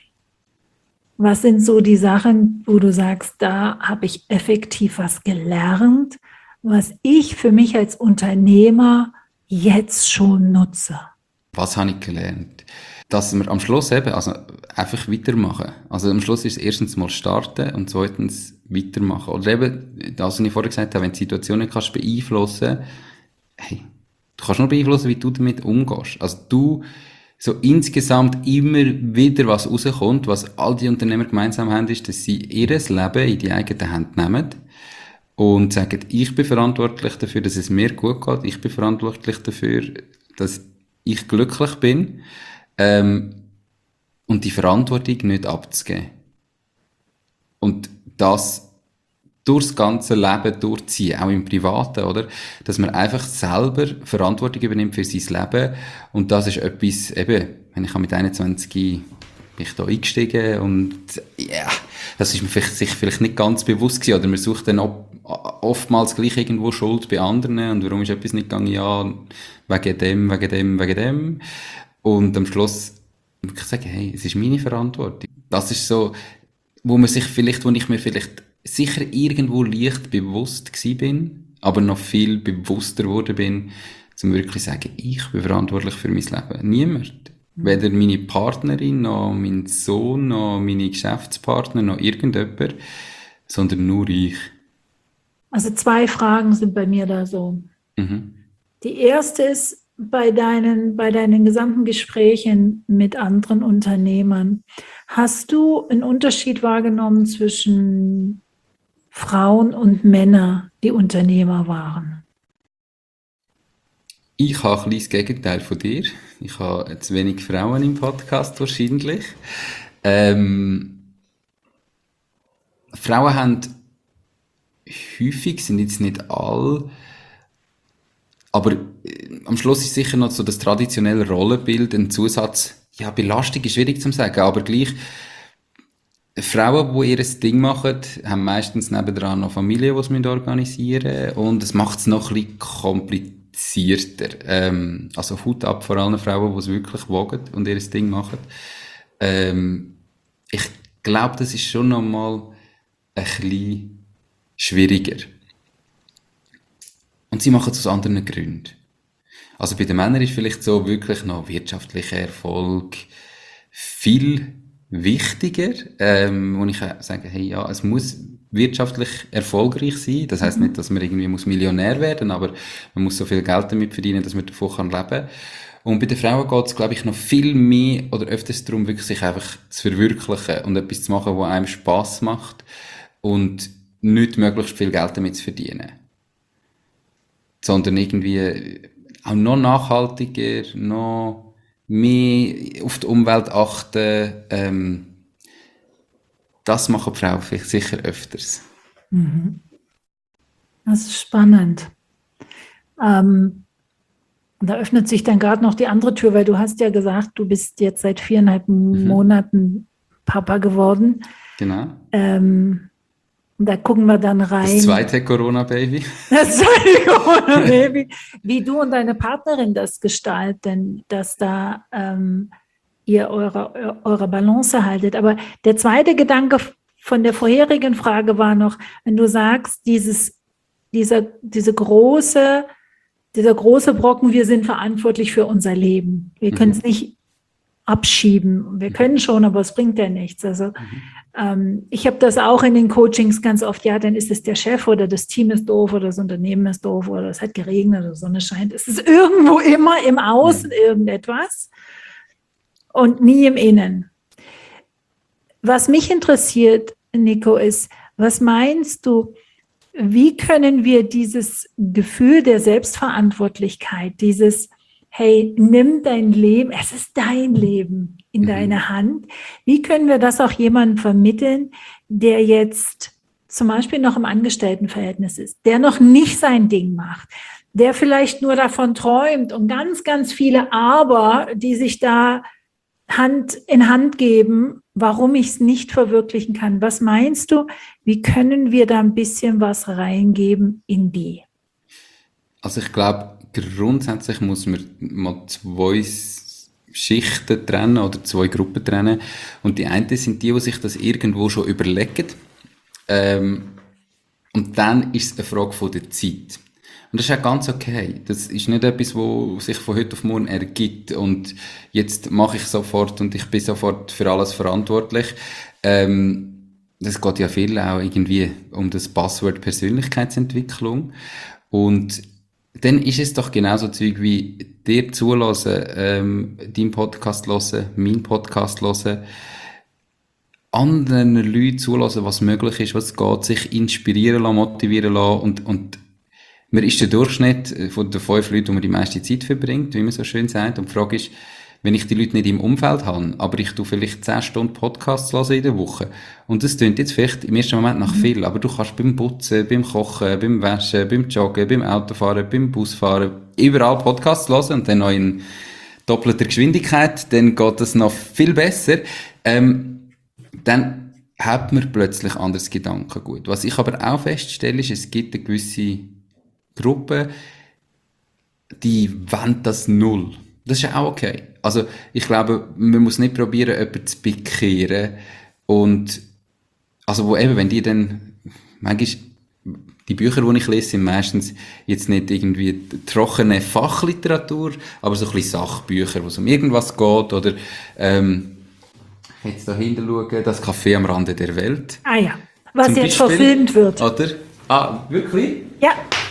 was sind so die Sachen, wo du sagst, da habe ich effektiv was gelernt, was ich für mich als Unternehmer jetzt schon nutze? Was habe ich gelernt? dass wir am Schluss eben, also einfach weitermachen. Also am Schluss ist es erstens mal starten und zweitens weitermachen. Oder eben, das, was ich vorher gesagt habe, wenn du Situationen kannst beeinflussen, hey, du kannst nur beeinflussen, wie du damit umgehst. Also du, so insgesamt immer wieder was rauskommt, was all die Unternehmer gemeinsam haben, ist, dass sie ihr Leben in die eigene Hand nehmen und sagen, ich bin verantwortlich dafür, dass es mir gut geht, ich bin verantwortlich dafür, dass ich glücklich bin, ähm, und die Verantwortung nicht abzugeben. Und das durchs ganze Leben durchziehen, auch im Privaten, oder? Dass man einfach selber Verantwortung übernimmt für sein Leben. Und das ist etwas, eben, wenn ich mit einundzwanzig bin ich da eingestiegen und, ja, yeah, das ist mir vielleicht, sich vielleicht nicht ganz bewusst gewesen, oder man sucht dann ob, oftmals gleich irgendwo Schuld bei anderen und warum ist etwas nicht gegangen, ja, wegen dem, wegen dem, wegen dem. Und am Schluss wirklich sagen, hey, es ist meine Verantwortung. Das ist so, wo man sich vielleicht, wo ich mir vielleicht sicher irgendwo leicht bewusst gewesen bin, aber noch viel bewusster geworden bin, zum wirklich sagen, ich bin verantwortlich für mein Leben. Niemand. Weder meine Partnerin, noch mein Sohn, noch meine Geschäftspartner, noch irgendjemand, sondern nur ich. Also zwei Fragen sind bei mir da so. Mhm. Die erste ist, bei deinen, bei deinen gesamten Gesprächen mit anderen Unternehmern, hast du einen Unterschied wahrgenommen zwischen Frauen und Männern, die Unternehmer waren? Ich habe ein bisschen das Gegenteil von dir. Ich habe zu wenig Frauen im Podcast wahrscheinlich. Ähm, Frauen haben häufig, sind jetzt nicht alle, aber äh, am Schluss ist sicher noch so das traditionelle Rollenbild ein Zusatz. Ja, Belastung ist schwierig zu sagen, aber gleich Frauen, die ihr Ding machen, haben meistens nebendran noch Familie, die sie organisieren müssen, und es macht es noch ein bisschen komplizierter. Ähm, also Hut ab vor allen Frauen, die es wirklich wagen und ihr Ding machen. Ähm, ich glaube, das ist schon noch mal ein bisschen schwieriger. Und sie machen es aus anderen Gründen. Also bei den Männern ist vielleicht so wirklich noch wirtschaftlicher Erfolg viel wichtiger, ähm, wo ich sage, hey, ja, es muss wirtschaftlich erfolgreich sein. Das heisst nicht, dass man irgendwie muss Millionär werden, aber man muss so viel Geld damit verdienen, dass man davon kann leben. Und bei den Frauen geht es, glaube ich, noch viel mehr oder öfters darum, wirklich sich einfach zu verwirklichen und etwas zu machen, was einem Spass macht und nicht möglichst viel Geld damit zu verdienen. Sondern irgendwie auch noch nachhaltiger, noch mehr auf die Umwelt achten. Ähm, das machen die Frauen vielleicht sicher öfters. Mhm. Das ist spannend. Ähm, da öffnet sich dann gerade noch die andere Tür, weil du hast ja gesagt, du bist jetzt seit viereinhalb mhm. Monaten Papa geworden. Genau. Ähm, da gucken wir dann rein. Das zweite Corona-Baby. Das zweite Corona-Baby. Wie du und deine Partnerin das gestalten, dass da ähm, ihr eure, eure Balance haltet. Aber der zweite Gedanke von der vorherigen Frage war noch, wenn du sagst, dieses, dieser, diese große, dieser große Brocken, wir sind verantwortlich für unser Leben. Wir können es mhm. nicht abschieben. Wir können schon, aber es bringt ja nichts. Also mhm. ähm, ich habe das auch in den Coachings ganz oft, ja, dann ist es der Chef oder das Team ist doof oder das Unternehmen ist doof oder es hat geregnet oder die Sonne scheint. Es ist irgendwo immer im Außen mhm. irgendetwas und nie im Innen. Was mich interessiert, Nico, ist, was meinst du, wie können wir dieses Gefühl der Selbstverantwortlichkeit, dieses hey, nimm dein Leben, es ist dein Leben in mhm. deine Hand. Wie können wir das auch jemandem vermitteln, der jetzt zum Beispiel noch im Angestelltenverhältnis ist, der noch nicht sein Ding macht, der vielleicht nur davon träumt und ganz, ganz viele Aber, die sich da Hand in Hand geben, warum ich es nicht verwirklichen kann. Was meinst du, wie können wir da ein bisschen was reingeben in die? Also ich glaube, grundsätzlich muss man mal zwei Schichten trennen oder zwei Gruppen trennen. Und die einen sind die, die sich das irgendwo schon überlegen. Ähm, und dann ist es eine Frage von der Zeit. Und das ist auch ganz okay. Das ist nicht etwas, wo sich von heute auf morgen ergibt und jetzt mache ich sofort und ich bin sofort für alles verantwortlich. Ähm, das geht ja viel auch irgendwie um das Passwort Persönlichkeitsentwicklung. Und dann ist es doch genauso Zeug wie dir zulassen, ähm, deinen Podcast hören, meinen Podcast hören, anderen Leuten zulassen, was möglich ist, was geht, sich inspirieren lassen, motivieren lassen und, und man ist der Durchschnitt von den fünf Leuten, wo man die meiste Zeit verbringt, wie man so schön sagt. Und die Frage ist, wenn ich die Leute nicht im Umfeld habe, aber ich tue vielleicht zehn Stunden Podcasts hören in der Woche. Und das klingt jetzt vielleicht im ersten Moment nach viel, aber du kannst beim Putzen, beim Kochen, beim Waschen, beim Joggen, beim Autofahren, beim Busfahren, überall Podcasts hören und dann noch in doppelter Geschwindigkeit, dann geht das noch viel besser. Ähm, dann hat man plötzlich anderes Gedankengut. Was ich aber auch feststelle, ist, es gibt eine gewisse Gruppe, die wollen das null. Das ist ja auch okay. Also, ich glaube, man muss nicht probieren, jemanden zu bekehren. Und, also, wo eben, wenn die dann, manchmal, die Bücher, die ich lese, sind meistens jetzt nicht irgendwie trockene Fachliteratur, aber so ein bisschen Sachbücher, wo es um irgendwas geht, oder, ähm, jetzt da hinten schauen, das Café am Rande der Welt. Ah ja, was Zum jetzt Beispiel, verfilmt wird. Oder? Ah, wirklich? Ja.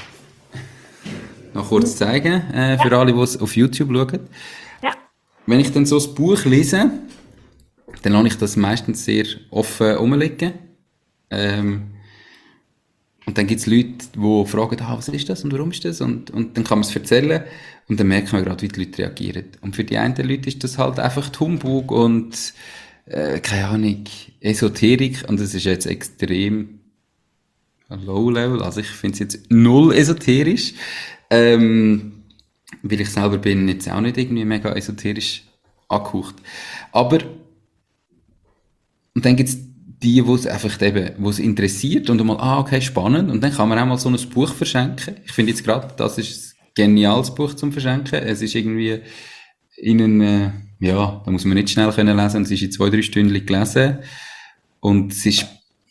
Noch kurz zeigen, äh, für ja. alle, die es auf YouTube schauen. Ja. Wenn ich dann so das Buch lese, dann lasse ich das meistens sehr offen rumliegen. Ähm, und dann gibt es Leute, die fragen, ah, was ist das und warum ist das? Und, und dann kann man es erzählen und dann merkt man gerade, wie die Leute reagieren. Und für die einen Leute ist das halt einfach die Humbug und äh, keine Ahnung, Esoterik. Und das ist jetzt extrem Low-Level. Also ich finde es jetzt null esoterisch. Ähm, weil ich selber bin jetzt auch nicht irgendwie mega esoterisch angehaucht. Aber, und dann gibt's die, wo es einfach eben, wo es interessiert und mal, ah, okay, spannend, und dann kann man auch mal so ein Buch verschenken. Ich finde jetzt gerade, das ist ein geniales Buch zum Verschenken. Es ist irgendwie in einen, äh, ja, da muss man nicht schnell können lesen, es ist in zwei, drei Stunden gelesen. Und es ist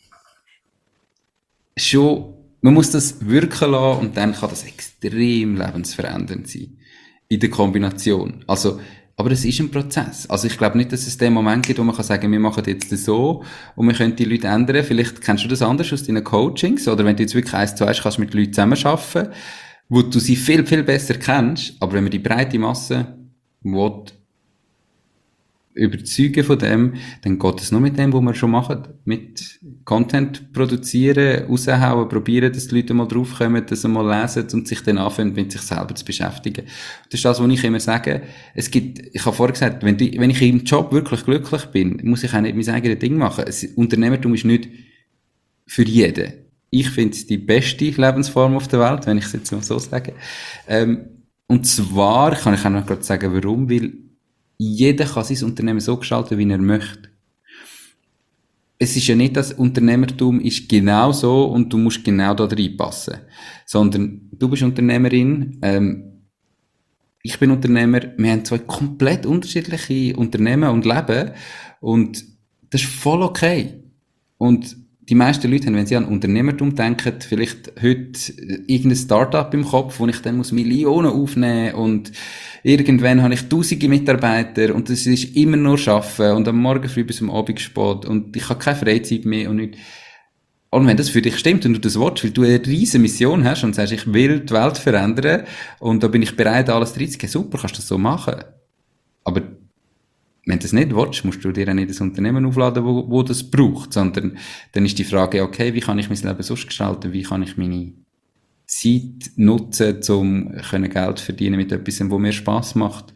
schon, man muss das wirken lassen und dann kann das extrem lebensverändernd sein. In der Kombination. Also, aber es ist ein Prozess. Also ich glaube nicht, dass es den Moment gibt, wo man kann sagen, wir machen jetzt das so und wir können die Leute ändern. Vielleicht kennst du das anders aus deinen Coachings oder wenn du jetzt wirklich eins zu eins kannst mit Leuten zusammenarbeiten, wo du sie viel, viel besser kennst. Aber wenn man die breite Masse will, überzeugen von dem, dann geht es nur mit dem, was wir schon machen. Mit Content produzieren, raushauen, probieren, dass die Leute mal draufkommen, dass sie mal lesen und sich dann anfangen, mit sich selber zu beschäftigen. Das ist das, was ich immer sage. Es gibt, ich habe vorher gesagt, wenn, du, wenn ich im Job wirklich glücklich bin, muss ich auch nicht mein eigenes Ding machen. Es, Unternehmertum ist nicht für jeden. Ich finde es die beste Lebensform auf der Welt, wenn ich es jetzt mal so sage. Ähm, und zwar kann ich auch noch gerade sagen, warum, weil jeder kann sein Unternehmen so gestalten, wie er möchte. Es ist ja nicht, dass Unternehmertum ist genau so und du musst genau da reinpassen. Sondern du bist Unternehmerin, ähm, ich bin Unternehmer, wir haben zwei komplett unterschiedliche Unternehmen und Leben und das ist voll okay. Und die meisten Leute haben, wenn sie an Unternehmertum denken, vielleicht heute irgendein Start-up im Kopf, wo ich dann muss Millionen aufnehmen und irgendwann habe ich tausende Mitarbeiter und das ist immer nur Arbeiten und am Morgen früh bis am Abend spät und ich habe keine Freizeit mehr und nicht. Und wenn das für dich stimmt und du das willst, weil du eine riesen Mission hast und sagst, ich will die Welt verändern und da bin ich bereit, alles reinzugeben, super, kannst du das so machen. Aber wenn du das nicht willst, musst du dir auch nicht ein Unternehmen aufladen, wo, wo das braucht, sondern dann ist die Frage, okay, wie kann ich mein Leben sonst gestalten, wie kann ich meine Zeit nutzen, um Geld verdienen mit etwas, was mir Spass macht.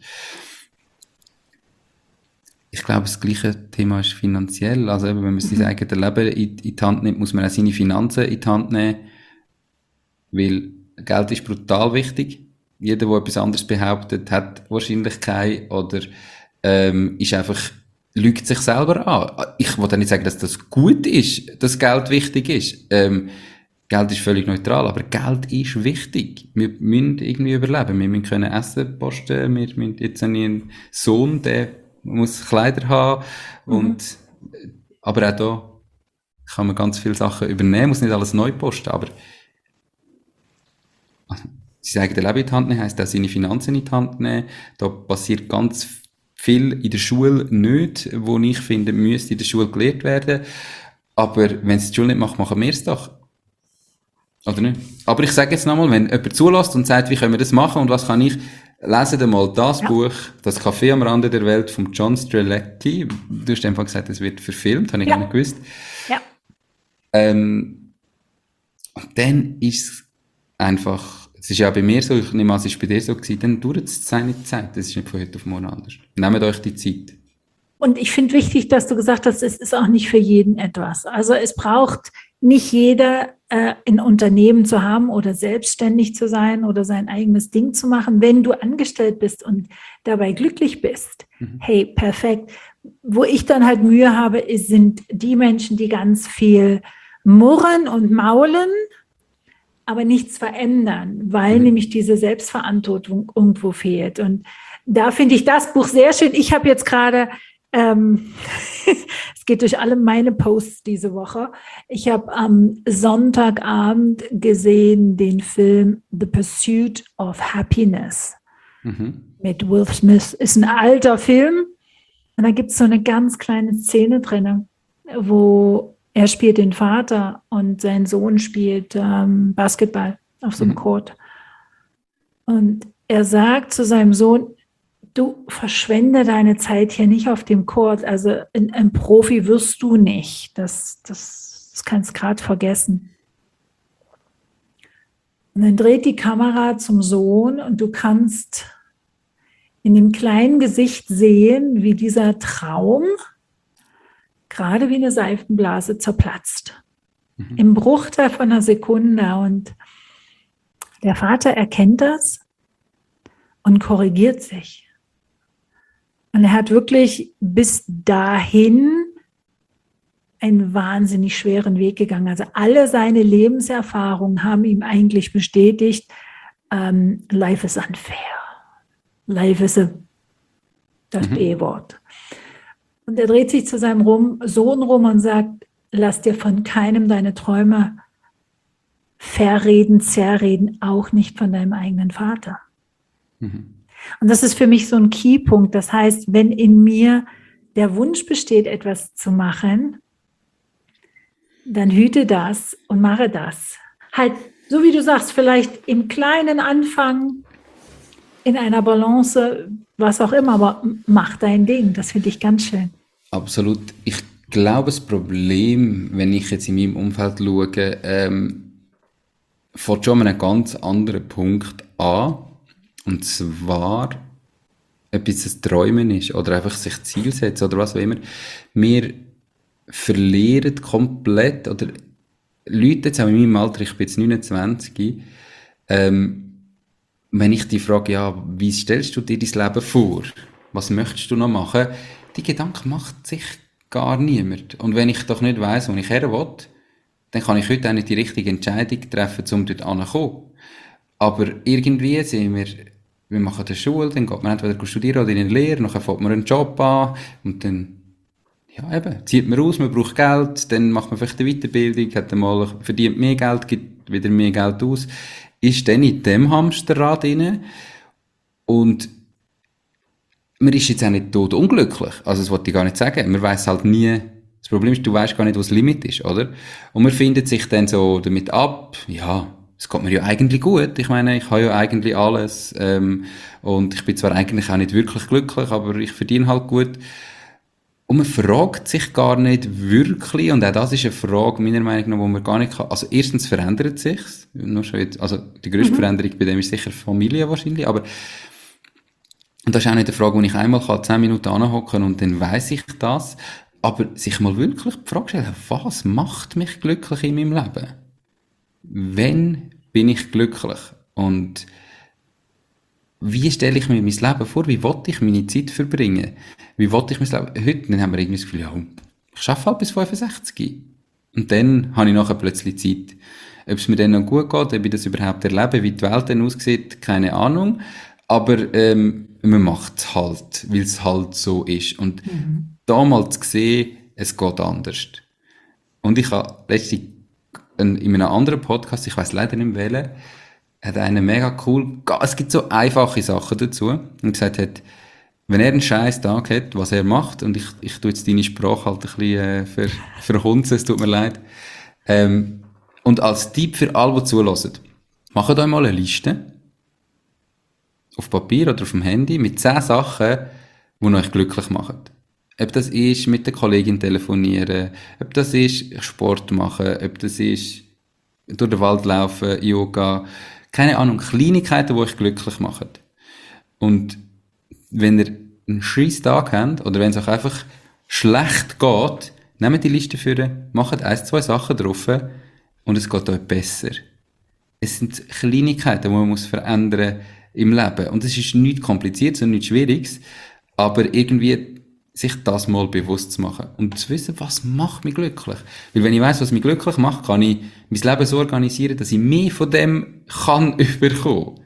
Ich glaube, das gleiche Thema ist finanziell. Also eben, wenn man sein eigenes Leben in, in die Hand nimmt, muss man auch seine Finanzen in die Hand nehmen, weil Geld ist brutal wichtig. Jeder, der etwas anderes behauptet, hat wahrscheinlich kein oder ähm, ist einfach, lügt sich selber an. Ich will nicht sagen, dass das gut ist, dass Geld wichtig ist. Ähm, Geld ist völlig neutral, aber Geld ist wichtig. Wir müssen irgendwie überleben. Wir müssen können Essen posten. Wir müssen jetzt einen Sohn, der muss Kleider haben. Mhm. Und, aber auch da kann man ganz viele Sachen übernehmen, muss nicht alles neu posten, aber sein eigenes Leben in die Hand nehmen, heisst auch seine Finanzen in die Hand nehmen. Da passiert ganz viel in der Schule nicht, wo ich finde, müsste in der Schule gelehrt werden. Aber wenn es die Schule nicht macht, machen wir es doch. Oder nicht? Aber ich sage jetzt nochmal, wenn jemand zulässt und sagt, wie können wir das machen und was kann ich, lesen mal das ja. Buch, «Das Café am Rande der Welt» von John Strzelecki. Du hast einfach gesagt, es wird verfilmt, habe ich ja. gar nicht gewusst. Ja. Ähm, und dann ist es einfach, es ist ja bei mir so, ich nehme an, es ist bei dir so gewesen, dann dauert es seine Zeit, das ist nicht von heute auf morgen anders. Nehmt euch die Zeit. Und ich finde wichtig, dass du gesagt hast, es ist auch nicht für jeden etwas. Also es braucht nicht jeder äh, ein Unternehmen zu haben oder selbstständig zu sein oder sein eigenes Ding zu machen. Wenn du angestellt bist und dabei glücklich bist, mhm. hey, perfekt. Wo ich dann halt Mühe habe, ist, sind die Menschen, die ganz viel murren und maulen, aber nichts verändern, weil mhm. nämlich diese Selbstverantwortung irgendwo fehlt. Und da finde ich das Buch sehr schön. Ich habe jetzt gerade Ähm, es geht durch alle meine Posts diese Woche. Ich habe am Sonntagabend gesehen den Film The Pursuit of Happiness mhm. mit Will Smith. Ist ein alter Film und da gibt es so eine ganz kleine Szene drin, wo er spielt den Vater und sein Sohn spielt ähm, Basketball auf so einem mhm. Court. Und er sagt zu seinem Sohn, du verschwende deine Zeit hier nicht auf dem Court. Also ein, ein Profi wirst du nicht. Das, das, das kannst du gerade vergessen. Und dann dreht die Kamera zum Sohn und du kannst in dem kleinen Gesicht sehen, wie dieser Traum gerade wie eine Seifenblase zerplatzt. Mhm. Im Bruchteil von einer Sekunde. Und der Vater erkennt das und korrigiert sich. Und er hat wirklich bis dahin einen wahnsinnig schweren Weg gegangen. Also alle seine Lebenserfahrungen haben ihm eigentlich bestätigt, um, life is unfair. Life is a, das mhm. B-Wort. Und er dreht sich zu seinem rum, Sohn rum und sagt, lass dir von keinem deine Träume verreden, zerreden, auch nicht von deinem eigenen Vater. Mhm. Und das ist für mich so ein Keypunkt. Das heißt, wenn in mir der Wunsch besteht, etwas zu machen, dann hüte das und mache das. Halt, so wie du sagst, vielleicht im Kleinen anfangen, in einer Balance, was auch immer, aber mach dein Ding. Das finde ich ganz schön. Absolut. Ich glaube, das Problem, wenn ich jetzt in meinem Umfeld schaue, ähm, fängt schon an einem ganz anderen Punkt an. Und zwar, ob es ein Träumen ist oder einfach sich Ziel setzen oder was auch immer. Wir verlieren komplett, oder Leute jetzt auch in meinem Alter, ich bin jetzt neunundzwanzig, ähm, wenn ich die frage, ja, wie stellst du dir dein Leben vor? Was möchtest du noch machen? Die Gedanken macht sich gar niemand. Und wenn ich doch nicht weiss, wo ich her will, dann kann ich heute auch nicht die richtige Entscheidung treffen, um dort hinzukommen. Aber irgendwie sehen wir, wir machen eine Schule, dann geht man entweder studieren oder in eine Lehre, dann fängt man einen Job an und dann, ja eben, zieht man aus, man braucht Geld, dann macht man vielleicht eine Weiterbildung, hat einmal, verdient mehr Geld, gibt wieder mehr Geld aus, ist dann in dem Hamsterrad drin und man ist jetzt auch nicht tot unglücklich, also das wollte ich gar nicht sagen, man weiss halt nie, das Problem ist, du weisst gar nicht, wo das Limit ist, oder? Und man findet sich dann so damit ab, ja, es geht mir ja eigentlich gut. Ich meine, ich habe ja eigentlich alles. Ähm, und ich bin zwar eigentlich auch nicht wirklich glücklich, aber ich verdiene halt gut. Und man fragt sich gar nicht wirklich, und auch das ist eine Frage, meiner Meinung nach, wo man gar nicht kann. Also erstens verändert sich's. Nur schon jetzt, also die grösste mhm. Veränderung bei dem ist sicher Familie wahrscheinlich, aber und das ist auch nicht eine Frage, wo ich einmal kann, zehn Minuten anhocken und dann weiss ich das. Aber sich mal wirklich die Frage stellen, was macht mich glücklich in meinem Leben? Wenn bin ich glücklich? Und wie stelle ich mir mein Leben vor? Wie will ich meine Zeit verbringen? Wie will ich mein Leben? Heute dann haben wir irgendwie das Gefühl, ja, ich arbeite halt bis fünfundsechzig. Und dann habe ich nachher plötzlich Zeit. Ob es mir dann noch gut geht, ob ich das überhaupt erlebe, wie die Welt dann aussieht, keine Ahnung. Aber ähm, man macht es halt, weil es halt so ist. Und mhm. damals gesehen, es geht anders. Und ich habe letztens in einem anderen Podcast, ich weiss leider nicht mehr wählen, hat einen mega cool, es gibt so einfache Sachen dazu, und gesagt hat, wenn er einen scheiß Tag hat, was er macht, und ich, ich tue jetzt deine Sprache halt ein bisschen äh, ver, verhunzen, es tut mir leid, ähm, und als Tipp für alle, die zulassen, macht euch mal eine Liste, auf Papier oder auf dem Handy, mit zehn Sachen, die euch glücklich machen. Ob das ist, mit der Kollegin telefonieren, ob das ist, Sport machen, ob das ist, durch den Wald laufen, Yoga, keine Ahnung, Kleinigkeiten, die euch glücklich machen. Und wenn ihr einen scheiß Tag habt, oder wenn es euch einfach schlecht geht, nehmt die Liste vor, macht ein, zwei Sachen drauf und es geht euch besser. Es sind Kleinigkeiten, die man muss verändern im Leben. Und es ist nichts Kompliziertes und nichts Schwieriges, aber irgendwie sich das mal bewusst zu machen und zu wissen, was macht mich glücklich. Weil wenn ich weiss, was mich glücklich macht, kann ich mein Leben so organisieren, dass ich mehr von dem kann überkommen.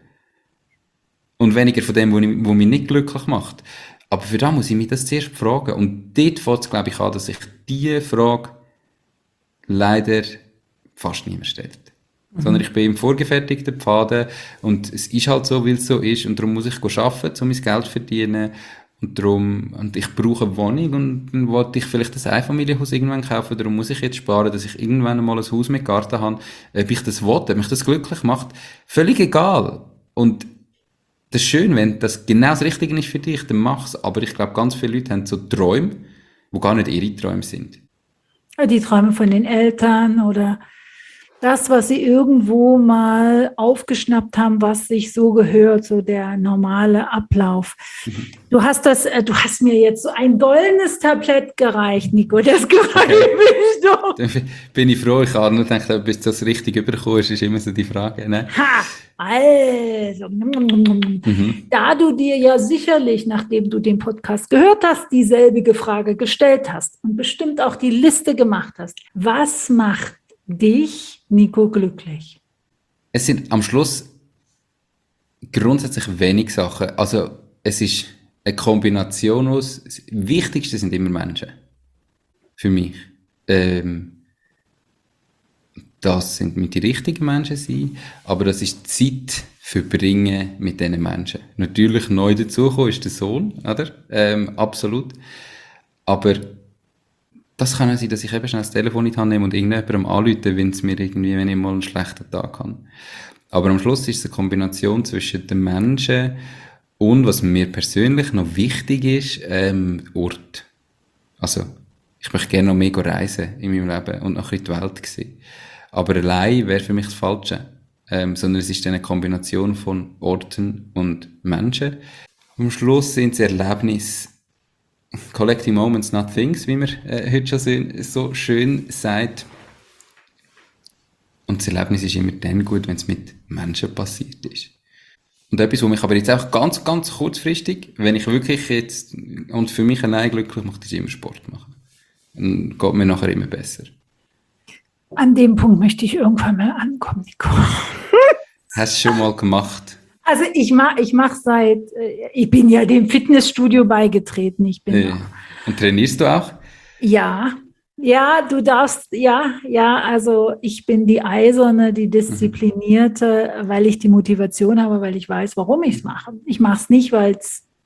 Und weniger von dem, was mich nicht glücklich macht. Aber für das muss ich mich das zuerst fragen. Und dort fängt es, glaube ich, an, dass sich diese Frage leider fast niemand stellt. Mhm. Sondern ich bin im vorgefertigten Pfaden und es ist halt so, weil es so ist. Und darum muss ich arbeiten, um mein Geld zu verdienen. Und darum, und ich brauche eine Wohnung und dann wollte ich vielleicht ein Einfamilienhaus irgendwann kaufen. Darum muss ich jetzt sparen, dass ich irgendwann mal ein Haus mit Garten habe. Ob ich das will, ob mich das glücklich macht, völlig egal. Und das ist schön, wenn das genau das Richtige ist für dich, dann mach's. Aber ich glaube, ganz viele Leute haben so Träume, die gar nicht ihre Träume sind. Die Träume von den Eltern oder das, was sie irgendwo mal aufgeschnappt haben, was sich so gehört, so der normale Ablauf. Mhm. Du hast das, du hast mir jetzt so ein goldenes Tablett gereicht, Nico. Das gefällt okay. mich doch. Dann bin ich froh, ich habe nur gedacht, ob du das richtig überkommst, ist immer so die Frage. Ne? Ha! Also, mhm. da du dir ja sicherlich, nachdem du den Podcast gehört hast, dieselbige Frage gestellt hast und bestimmt auch die Liste gemacht hast, was macht dich, Nico, glücklich? Es sind am Schluss grundsätzlich wenig Sachen. Also es ist eine Kombination aus, das Wichtigste sind immer Menschen. Für mich. Ähm, das sind mit die richtigen Menschen sein, aber das ist Zeit verbringen mit diesen Menschen. Natürlich neu dazugekommen ist der Sohn, oder? Ähm, absolut. Aber das kann auch sein, dass ich eben schnell das Telefon in die Hand nehme und irgendjemandem anrufe, wenn es mir irgendwie, wenn ich mal einen schlechten Tag habe. Aber am Schluss ist es eine Kombination zwischen den Menschen und, was mir persönlich noch wichtig ist, ähm, Ort. Also, ich möchte gerne noch mehr reisen in meinem Leben und noch ein bisschen die Welt sehen. Aber allein wäre für mich das Falsche. Ähm, sondern es ist eine Kombination von Orten und Menschen. Am Schluss sind es Erlebnisse. Collecting Moments, not Things, wie man äh, heute schon so, so schön sagt. Und das Erlebnis ist immer dann gut, wenn es mit Menschen passiert ist. Und etwas, was mich aber jetzt auch ganz, ganz kurzfristig, wenn ich wirklich jetzt, und für mich allein glücklich macht, ist immer Sport machen. Dann geht mir nachher immer besser. An dem Punkt möchte ich irgendwann mal ankommen, Nico. Hast du schon mal gemacht? Also ich mache ich mach seit, ich bin ja dem Fitnessstudio beigetreten. Ich bin äh, und trainierst du auch? Ja, ja, du darfst, ja, ja, also ich bin die Eiserne, die Disziplinierte, mhm. weil ich die Motivation habe, weil ich weiß, warum ich es mache. Ich mache es nicht, weil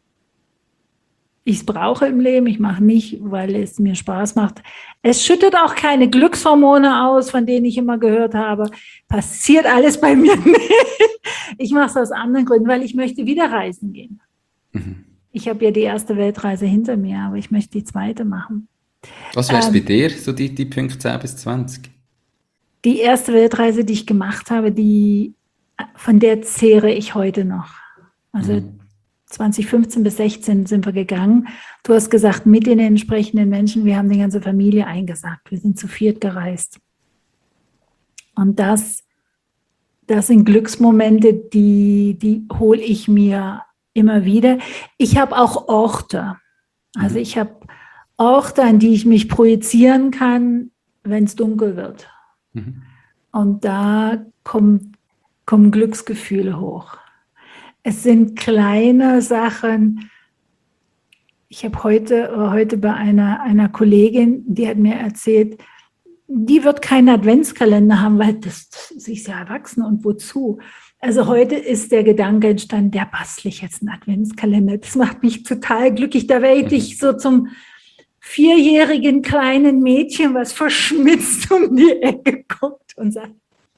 ich es brauche im Leben, ich mache nicht, weil es mir Spaß macht. Es schüttet auch keine Glückshormone aus, von denen ich immer gehört habe. Passiert alles bei mir nicht. Ich mache es aus anderen Gründen, weil ich möchte wieder reisen gehen. Mhm. Ich habe ja die erste Weltreise hinter mir, aber ich möchte die zweite machen. Was wäre es ähm, bei dir, so die, die Punkte zehn bis zwanzig? Die erste Weltreise, die ich gemacht habe, die, von der zehre ich heute noch. Also mhm. zwanzig fünfzehn bis sechzehn sind wir gegangen. Du hast gesagt, mit den entsprechenden Menschen, wir haben die ganze Familie eingesagt. Wir sind zu viert gereist. Und das, das sind Glücksmomente, die, die hole ich mir immer wieder. Ich habe auch Orte. Also ich habe Orte, an die ich mich projizieren kann, wenn es dunkel wird. Mhm. Und da kommen, kommen Glücksgefühle hoch. Es sind kleine Sachen. Ich habe heute, heute bei einer, einer Kollegin, die hat mir erzählt, die wird keinen Adventskalender haben, weil das, das sie ist ja erwachsen und wozu? Also heute ist der Gedanke entstanden, der bastle ich jetzt einen Adventskalender. Das macht mich total glücklich. Da werde ich so zum vierjährigen kleinen Mädchen, was verschmitzt um die Ecke guckt und sagt,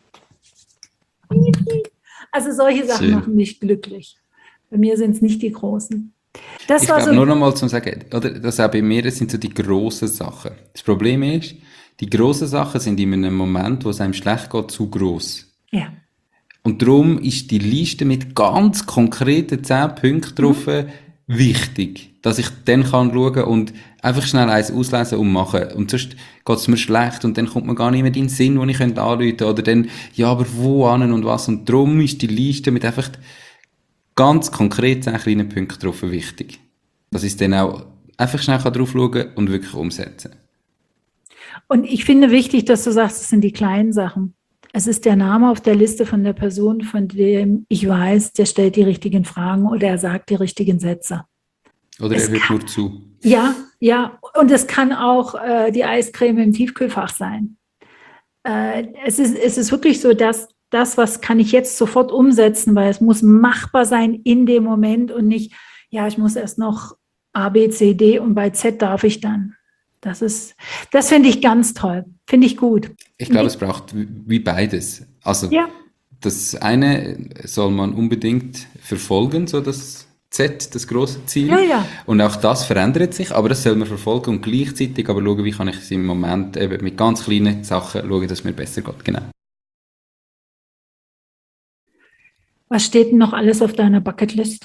also solche Sachen Schön. machen mich glücklich. Bei mir sind es nicht die großen. Das Ich war glaube, so, nur noch mal zum Sagen, oder, das auch bei mir, das sind so die grossen Sachen. Das Problem ist, die grossen Sachen sind in einem Moment, wo es einem schlecht geht, zu gross. ja. Und darum ist die Liste mit ganz konkreten zehn Punkten drauf wichtig, dass ich dann kann schauen und einfach schnell eins auslesen und machen. Und sonst geht es mir schlecht und dann kommt mir gar nicht mehr in den Sinn, wo ich könnte anrufen könnte. Oder dann, ja, aber wo an und was. Und darum ist die Liste mit einfach ganz konkret zehn kleinen Punkten drauf wichtig. Dass ich dann auch einfach schnell drauf schauen kann und wirklich umsetzen. Und ich finde wichtig, dass du sagst, es sind die kleinen Sachen. Es ist der Name auf der Liste von der Person, von dem ich weiß, der stellt die richtigen Fragen oder er sagt die richtigen Sätze. Oder Es er hört kann- nur zu. Ja, ja. Und es kann auch äh, die Eiscreme im Tiefkühlfach sein. Äh, es ist, es ist wirklich so, dass das, was kann ich jetzt sofort umsetzen, weil es muss machbar sein in dem Moment und nicht, ja, ich muss erst noch A, B, C, D und bei Z darf ich dann. Das ist, das finde ich ganz toll. Finde ich gut. Ich glaube, es braucht wie beides. Also Ja. das eine soll man unbedingt verfolgen, so das Z, das große Ziel. Ja, ja. Und auch das verändert sich, aber das soll man verfolgen und gleichzeitig aber schauen, wie kann ich es im Moment eben mit ganz kleinen Sachen schauen, dass es mir besser geht. Genau. Was steht denn noch alles auf deiner Bucketlist?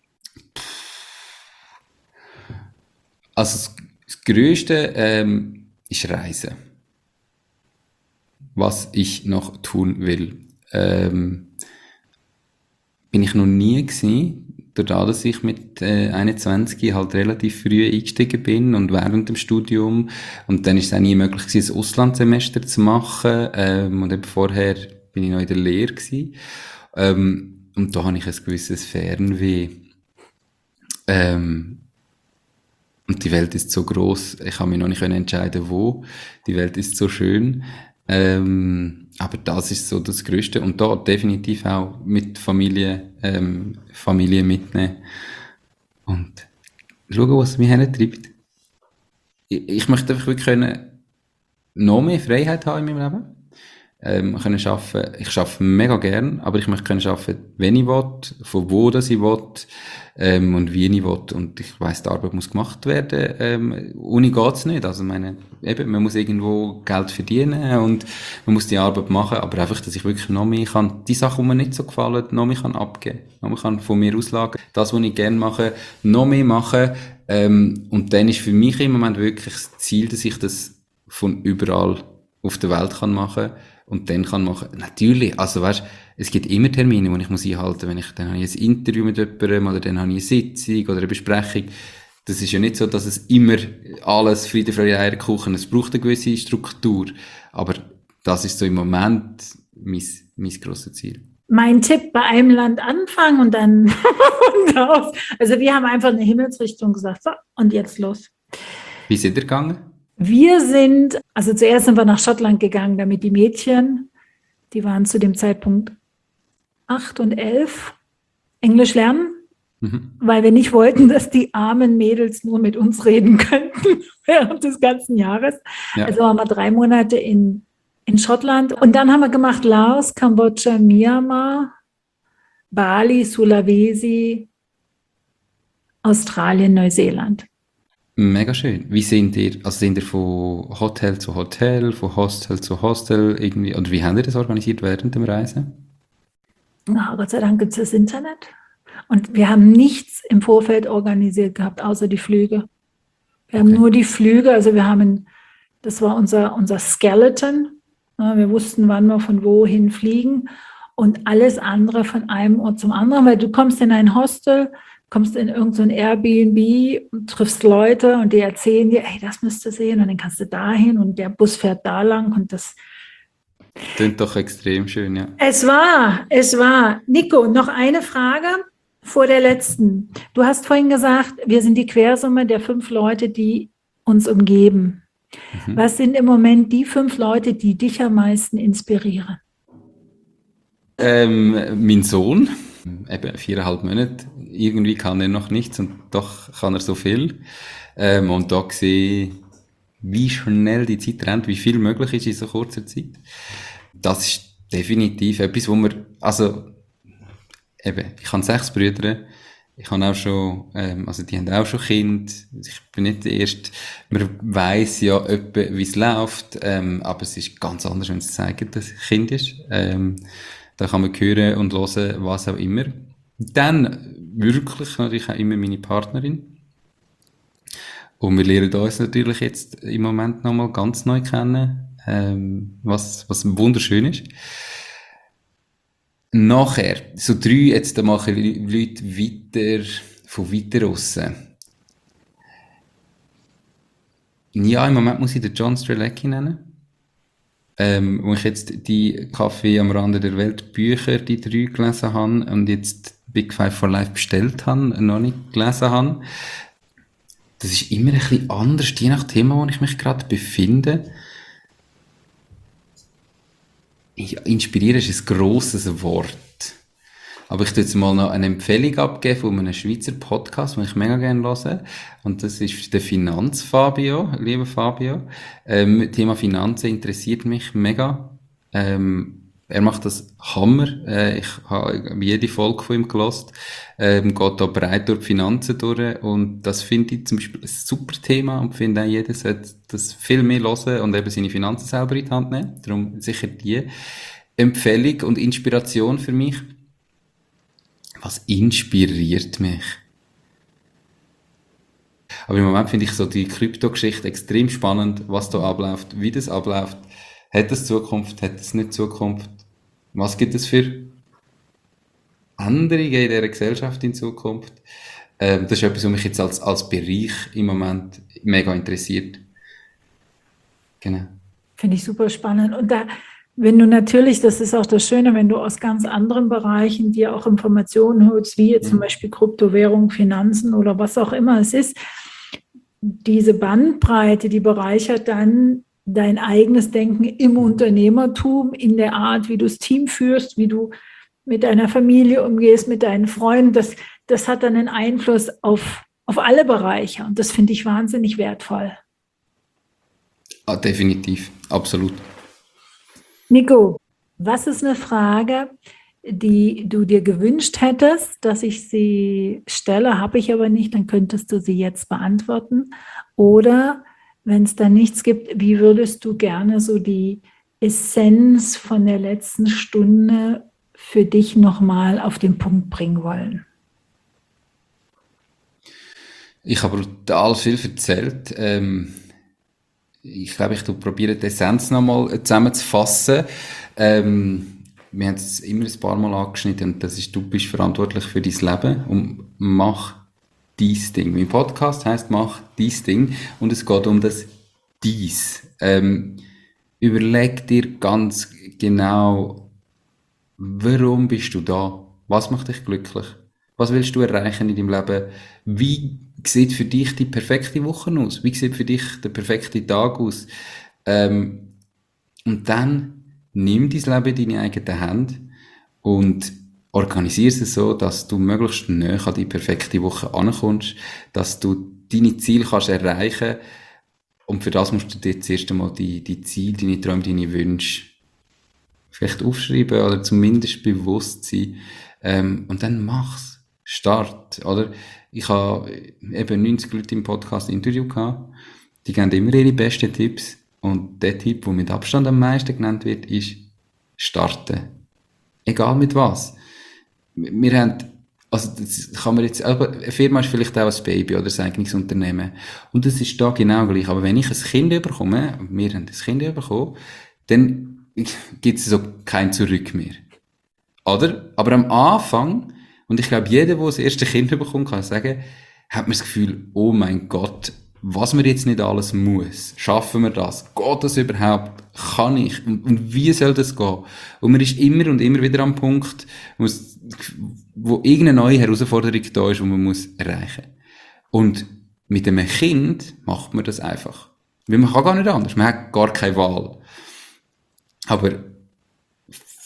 Also das, das Größte ähm, ist Reisen. Was ich noch tun will. Ähm, bin ich noch nie gewesen, dadurch, dass ich mit äh, einundzwanzig halt relativ früh eingestiegen bin und während dem Studium und dann ist es auch nie möglich gewesen, ein Auslandssemester zu machen ähm, und eben vorher bin ich noch in der Lehre gewesen. Ähm, und da habe ich ein gewisses Fernweh. Ähm, und die Welt ist so groß, ich kann mich noch nicht entscheiden, wo. Die Welt ist so schön. Ähm, aber das ist so das Größte. Und da definitiv auch mit Familie, ähm, Familie mitnehmen. Und schauen, was mich hintreibt. Ich, ich möchte einfach wirklich können, noch mehr Freiheit haben in meinem Leben. Ähm, können arbeiten. Ich arbeite mega gern, aber ich möchte können arbeiten, wenn ich will, von wo das ich will, ähm, und wie ich will. Und ich weiss, die Arbeit muss gemacht werden. Ähm, ohne geht's nicht. Also, meine, eben, man muss irgendwo Geld verdienen und man muss die Arbeit machen, aber einfach, dass ich wirklich noch mehr kann, die Sachen, die mir nicht so gefallen, noch mehr kann abgeben. Noch mehr kann von mir auslagern. Das, was ich gerne mache, noch mehr machen. Ähm, und dann ist für mich im Moment wirklich das Ziel, dass ich das von überall auf der Welt kann machen und dann kann machen. Natürlich, also weißt, es gibt immer Termine, die ich muss einhalten, wenn ich, dann habe ich ein Interview mit jemandem oder dann habe ich eine Sitzung oder eine Besprechung. Das ist ja nicht so, dass es immer alles Friede, Freude, Eierkuchen, es braucht eine gewisse Struktur. Aber das ist so im Moment mein, mein grosses Ziel. Mein Tipp, bei einem Land anfangen und dann von da aus. Also wir haben einfach eine Himmelsrichtung gesagt, so, und jetzt los. Wie sind ihr gegangen? Wir sind, also zuerst sind wir nach Schottland gegangen, damit die Mädchen, die waren zu dem Zeitpunkt acht und elf, Englisch lernen, mhm. weil wir nicht wollten, dass die armen Mädels nur mit uns reden könnten während des ganzen Jahres. Ja. Also waren wir drei Monate in, in Schottland und dann haben wir gemacht Laos, Kambodscha, Myanmar, Bali, Sulawesi, Australien, Neuseeland. Mega schön. Wie sind ihr, also sind ihr von Hotel zu Hotel, von Hostel zu Hostel irgendwie, oder wie habt ihr das organisiert während dem Reisen? Na, Gott sei Dank gibt es das Internet. Und wir haben nichts im Vorfeld organisiert gehabt, außer die Flüge. Wir haben okay. nur die Flüge, also wir haben, das war unser, unser Skeleton. Wir wussten, wann wir von wohin fliegen und alles andere von einem Ort zum anderen, weil du kommst in ein Hostel, kommst in irgendein so Airbnb und triffst Leute und die erzählen dir, hey, das müsst ihr sehen und dann kannst du dahin und der Bus fährt da lang und das. Klingt doch extrem schön, ja. Es war, es war. Nico, noch eine Frage vor der letzten. Du hast vorhin gesagt, wir sind die Quersumme der fünf Leute, die uns umgeben. Mhm. Was sind im Moment die fünf Leute, die dich am meisten inspirieren? Ähm, mein Sohn, eben viereinhalb Monate, irgendwie kann er noch nichts und doch kann er so viel. Ähm, und da sehe ich, wie schnell die Zeit rennt, wie viel möglich ist in so kurzer Zeit. Das ist definitiv etwas, wo man, also eben, ich habe sechs Brüder, ich habe auch schon, ähm, also die haben auch schon Kinder, ich bin nicht der Erste, man weiss ja etwa, wie es läuft, ähm, aber es ist ganz anders, wenn sie zeigen, dass es ein Kind ist. Ähm, da kann man hören und hören, was auch immer. Dann wirklich natürlich auch immer meine Partnerin. Und wir lernen uns natürlich jetzt im Moment nochmal ganz neu kennen, ähm, was, was wunderschön ist. Nachher, so drei, jetzt machen Leute weiter, von weiter aussen. Ja, im Moment muss ich den John Strzelecki nennen. Ähm, wo ich jetzt die Kaffee am Rande der Welt Bücher, die drei gelesen habe und jetzt Big Five for Life bestellt habe, noch nicht gelesen habe. Das ist immer ein bisschen anders, je nach Thema, wo ich mich gerade befinde. Ja, inspirieren ist ein grosses Wort. Aber ich tue jetzt mal noch eine Empfehlung abgeben von einem Schweizer Podcast, den ich mega gerne höre. Und das ist der Finanzfabio, lieber Fabio. Ähm, Thema Finanzen interessiert mich mega. Ähm, er macht das Hammer. Äh, ich habe jede Folge von ihm gehört. Ähm, geht da breit durch die Finanzen durch. Und das finde ich zum Beispiel ein super Thema und finde auch, jeder sollte das viel mehr hören und eben seine Finanzen selber in die Hand nehmen. Darum sicher die Empfehlung und Inspiration für mich. Was inspiriert mich? Aber im Moment finde ich so die Krypto-Geschichte extrem spannend, was da abläuft, wie das abläuft. Hat es Zukunft, hat es nicht Zukunft? Was gibt es für Änderungen in dieser Gesellschaft in Zukunft? Ähm, das ist etwas, was mich jetzt als, als Bereich im Moment mega interessiert. Genau. Finde ich super spannend. Und da, wenn du natürlich, das ist auch das Schöne, wenn du aus ganz anderen Bereichen dir auch Informationen holst, wie jetzt zum Beispiel Kryptowährung, Finanzen oder was auch immer es ist, diese Bandbreite, die bereichert dann dein eigenes Denken im Unternehmertum, in der Art, wie du das Team führst, wie du mit deiner Familie umgehst, mit deinen Freunden. Das, das hat dann einen Einfluss auf, auf alle Bereiche. Und das finde ich wahnsinnig wertvoll. Ah, definitiv, absolut. Nico, was ist eine Frage, die du dir gewünscht hättest, dass ich sie stelle, habe ich aber nicht, dann könntest du sie jetzt beantworten. Oder wenn es da nichts gibt, wie würdest du gerne so die Essenz von der letzten Stunde für dich nochmal auf den Punkt bringen wollen? Ich habe brutal viel erzählt. Ähm, ich glaube, ich probiere die Essenz nochmal zusammenzufassen. Ähm, wir haben es immer ein paar Mal angeschnitten und das ist, du bist verantwortlich für dein Leben und mach dein Ding. Mein Podcast heisst, mach dein Ding und es geht um das Dies. Ähm, überleg dir ganz genau, warum bist du da? Was macht dich glücklich? Was willst du erreichen in deinem Leben? Wie sieht für dich die perfekte Woche aus? Wie sieht für dich der perfekte Tag aus? Ähm, und dann nimm dein Leben in deine eigenen Hände und organisiere es so, dass du möglichst näher an die perfekte Woche ankommst, dass du deine Ziele kannst erreichen. Und für das musst du dir zuerst einmal die, die Ziele, deine Träume, deine Wünsche vielleicht aufschreiben oder zumindest bewusst sein. Ähm, und dann mach's. Start, oder? Ich habe eben neunzig Leute im Podcast Interview gehabt. Die geben immer ihre besten Tipps. Und der Tipp, der mit Abstand am meisten genannt wird, ist starten. Egal mit was. Wir haben, also das kann man jetzt, aber eine Firma ist vielleicht auch ein Baby oder ein eigenes Unternehmen. Und das ist da genau gleich. Aber wenn ich ein Kind bekomme, und wir haben ein Kind bekommen, dann gibt es so kein Zurück mehr. Oder? Aber am Anfang, und ich glaube, jeder, der das erste Kind bekommt, kann sagen, hat man das Gefühl, oh mein Gott, was man jetzt nicht alles muss. Schaffen wir das? Geht das überhaupt? Kann ich? Und, und wie soll das gehen? Und man ist immer und immer wieder am Punkt, wo, es, wo irgendeine neue Herausforderung da ist, die man muss erreichen. Und mit einem Kind macht man das einfach. Weil man kann gar nicht anders. Man hat gar keine Wahl. Aber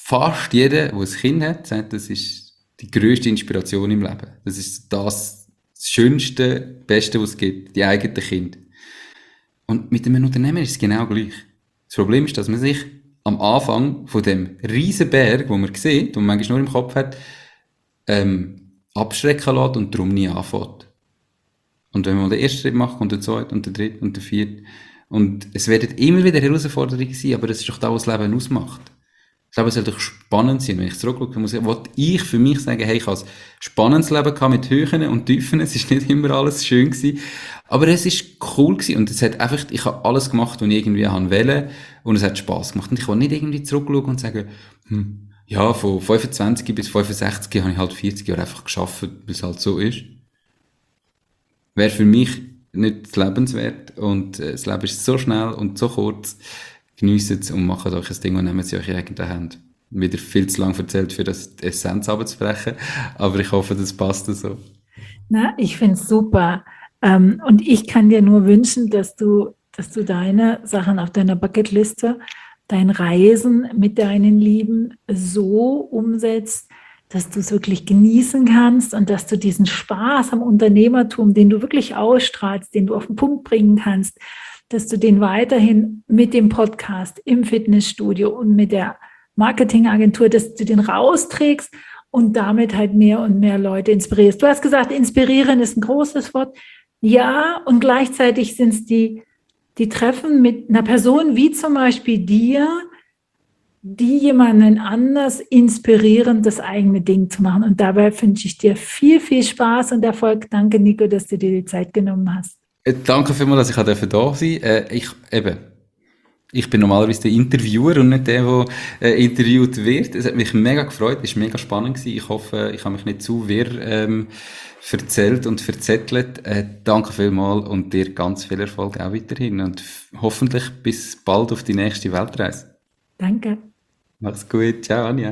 fast jeder, der ein Kind hat, sagt, das ist die grösste Inspiration im Leben. Das ist das, das Schönste, Beste, was es gibt, die eigenen Kinder. Und mit einem Unternehmen ist es genau gleich. Das Problem ist, dass man sich am Anfang von dem riesen Berg, den man sieht, den man manchmal nur im Kopf hat, ähm, abschrecken lässt und darum nie anfängt. Und wenn man den ersten Schritt macht, kommt der zweite und der dritte und der vierte. Und es werden immer wieder Herausforderungen sein, aber das ist doch das, was das Leben ausmacht. Das Leben soll doch spannend sein. Wenn ich zurückschaue, muss ich, wollte ich für mich sagen, hey, ich habe ein spannendes Leben gehabt mit Höhen und Tiefen. Es ist nicht immer alles schön gewesen. Aber es ist cool gewesen. Und es hat einfach, ich habe alles gemacht, was ich irgendwie wollte. Und es hat Spass gemacht. Und ich will nicht irgendwie zurückschauen und sagen, hm, ja, von fünfundzwanzig bis fünfundsechzig habe ich halt vierzig Jahre einfach geschafft, weil es halt so ist. Wäre für mich nicht lebenswert. Und äh, das Leben ist so schnell und so kurz. Geniessen es und machen euch ein Ding und nehmen es in eure eigenen Hände. Wieder viel zu lang erzählt, für das die Essenz abzubrechen. Aber ich hoffe, das passt so. Na, ich finde es super. Ähm, und ich kann dir nur wünschen, dass du, dass du deine Sachen auf deiner Bucketliste, dein Reisen mit deinen Lieben so umsetzt, dass du es wirklich genießen kannst und dass du diesen Spaß am Unternehmertum, den du wirklich ausstrahlst, den du auf den Punkt bringen kannst, dass du den weiterhin mit dem Podcast im Fitnessstudio und mit der Marketingagentur, dass du den rausträgst und damit halt mehr und mehr Leute inspirierst. Du hast gesagt, inspirieren ist ein großes Wort. Ja, und gleichzeitig sind es die, die Treffen mit einer Person wie zum Beispiel dir, die jemanden anders inspirieren, das eigene Ding zu machen. Und dabei wünsche ich dir viel, viel Spaß und Erfolg. Danke, Nico, dass du dir die Zeit genommen hast. Danke vielmals, dass ich da sein durfte. Äh, ich, eben, ich bin normalerweise der Interviewer und nicht der, der äh, interviewt wird. Es hat mich mega gefreut, es war mega spannend gewesen. Ich hoffe, ich habe mich nicht zu wirr ähm, erzählt und verzettelt. Äh, danke vielmals und dir ganz viel Erfolg auch weiterhin und f- hoffentlich bis bald auf die nächste Weltreise. Danke. Mach's gut. Ciao, Anja.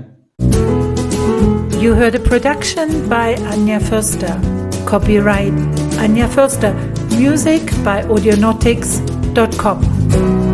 You heard a production by Anja Förster. Copyright Anja Förster. Music by audionautics dot com.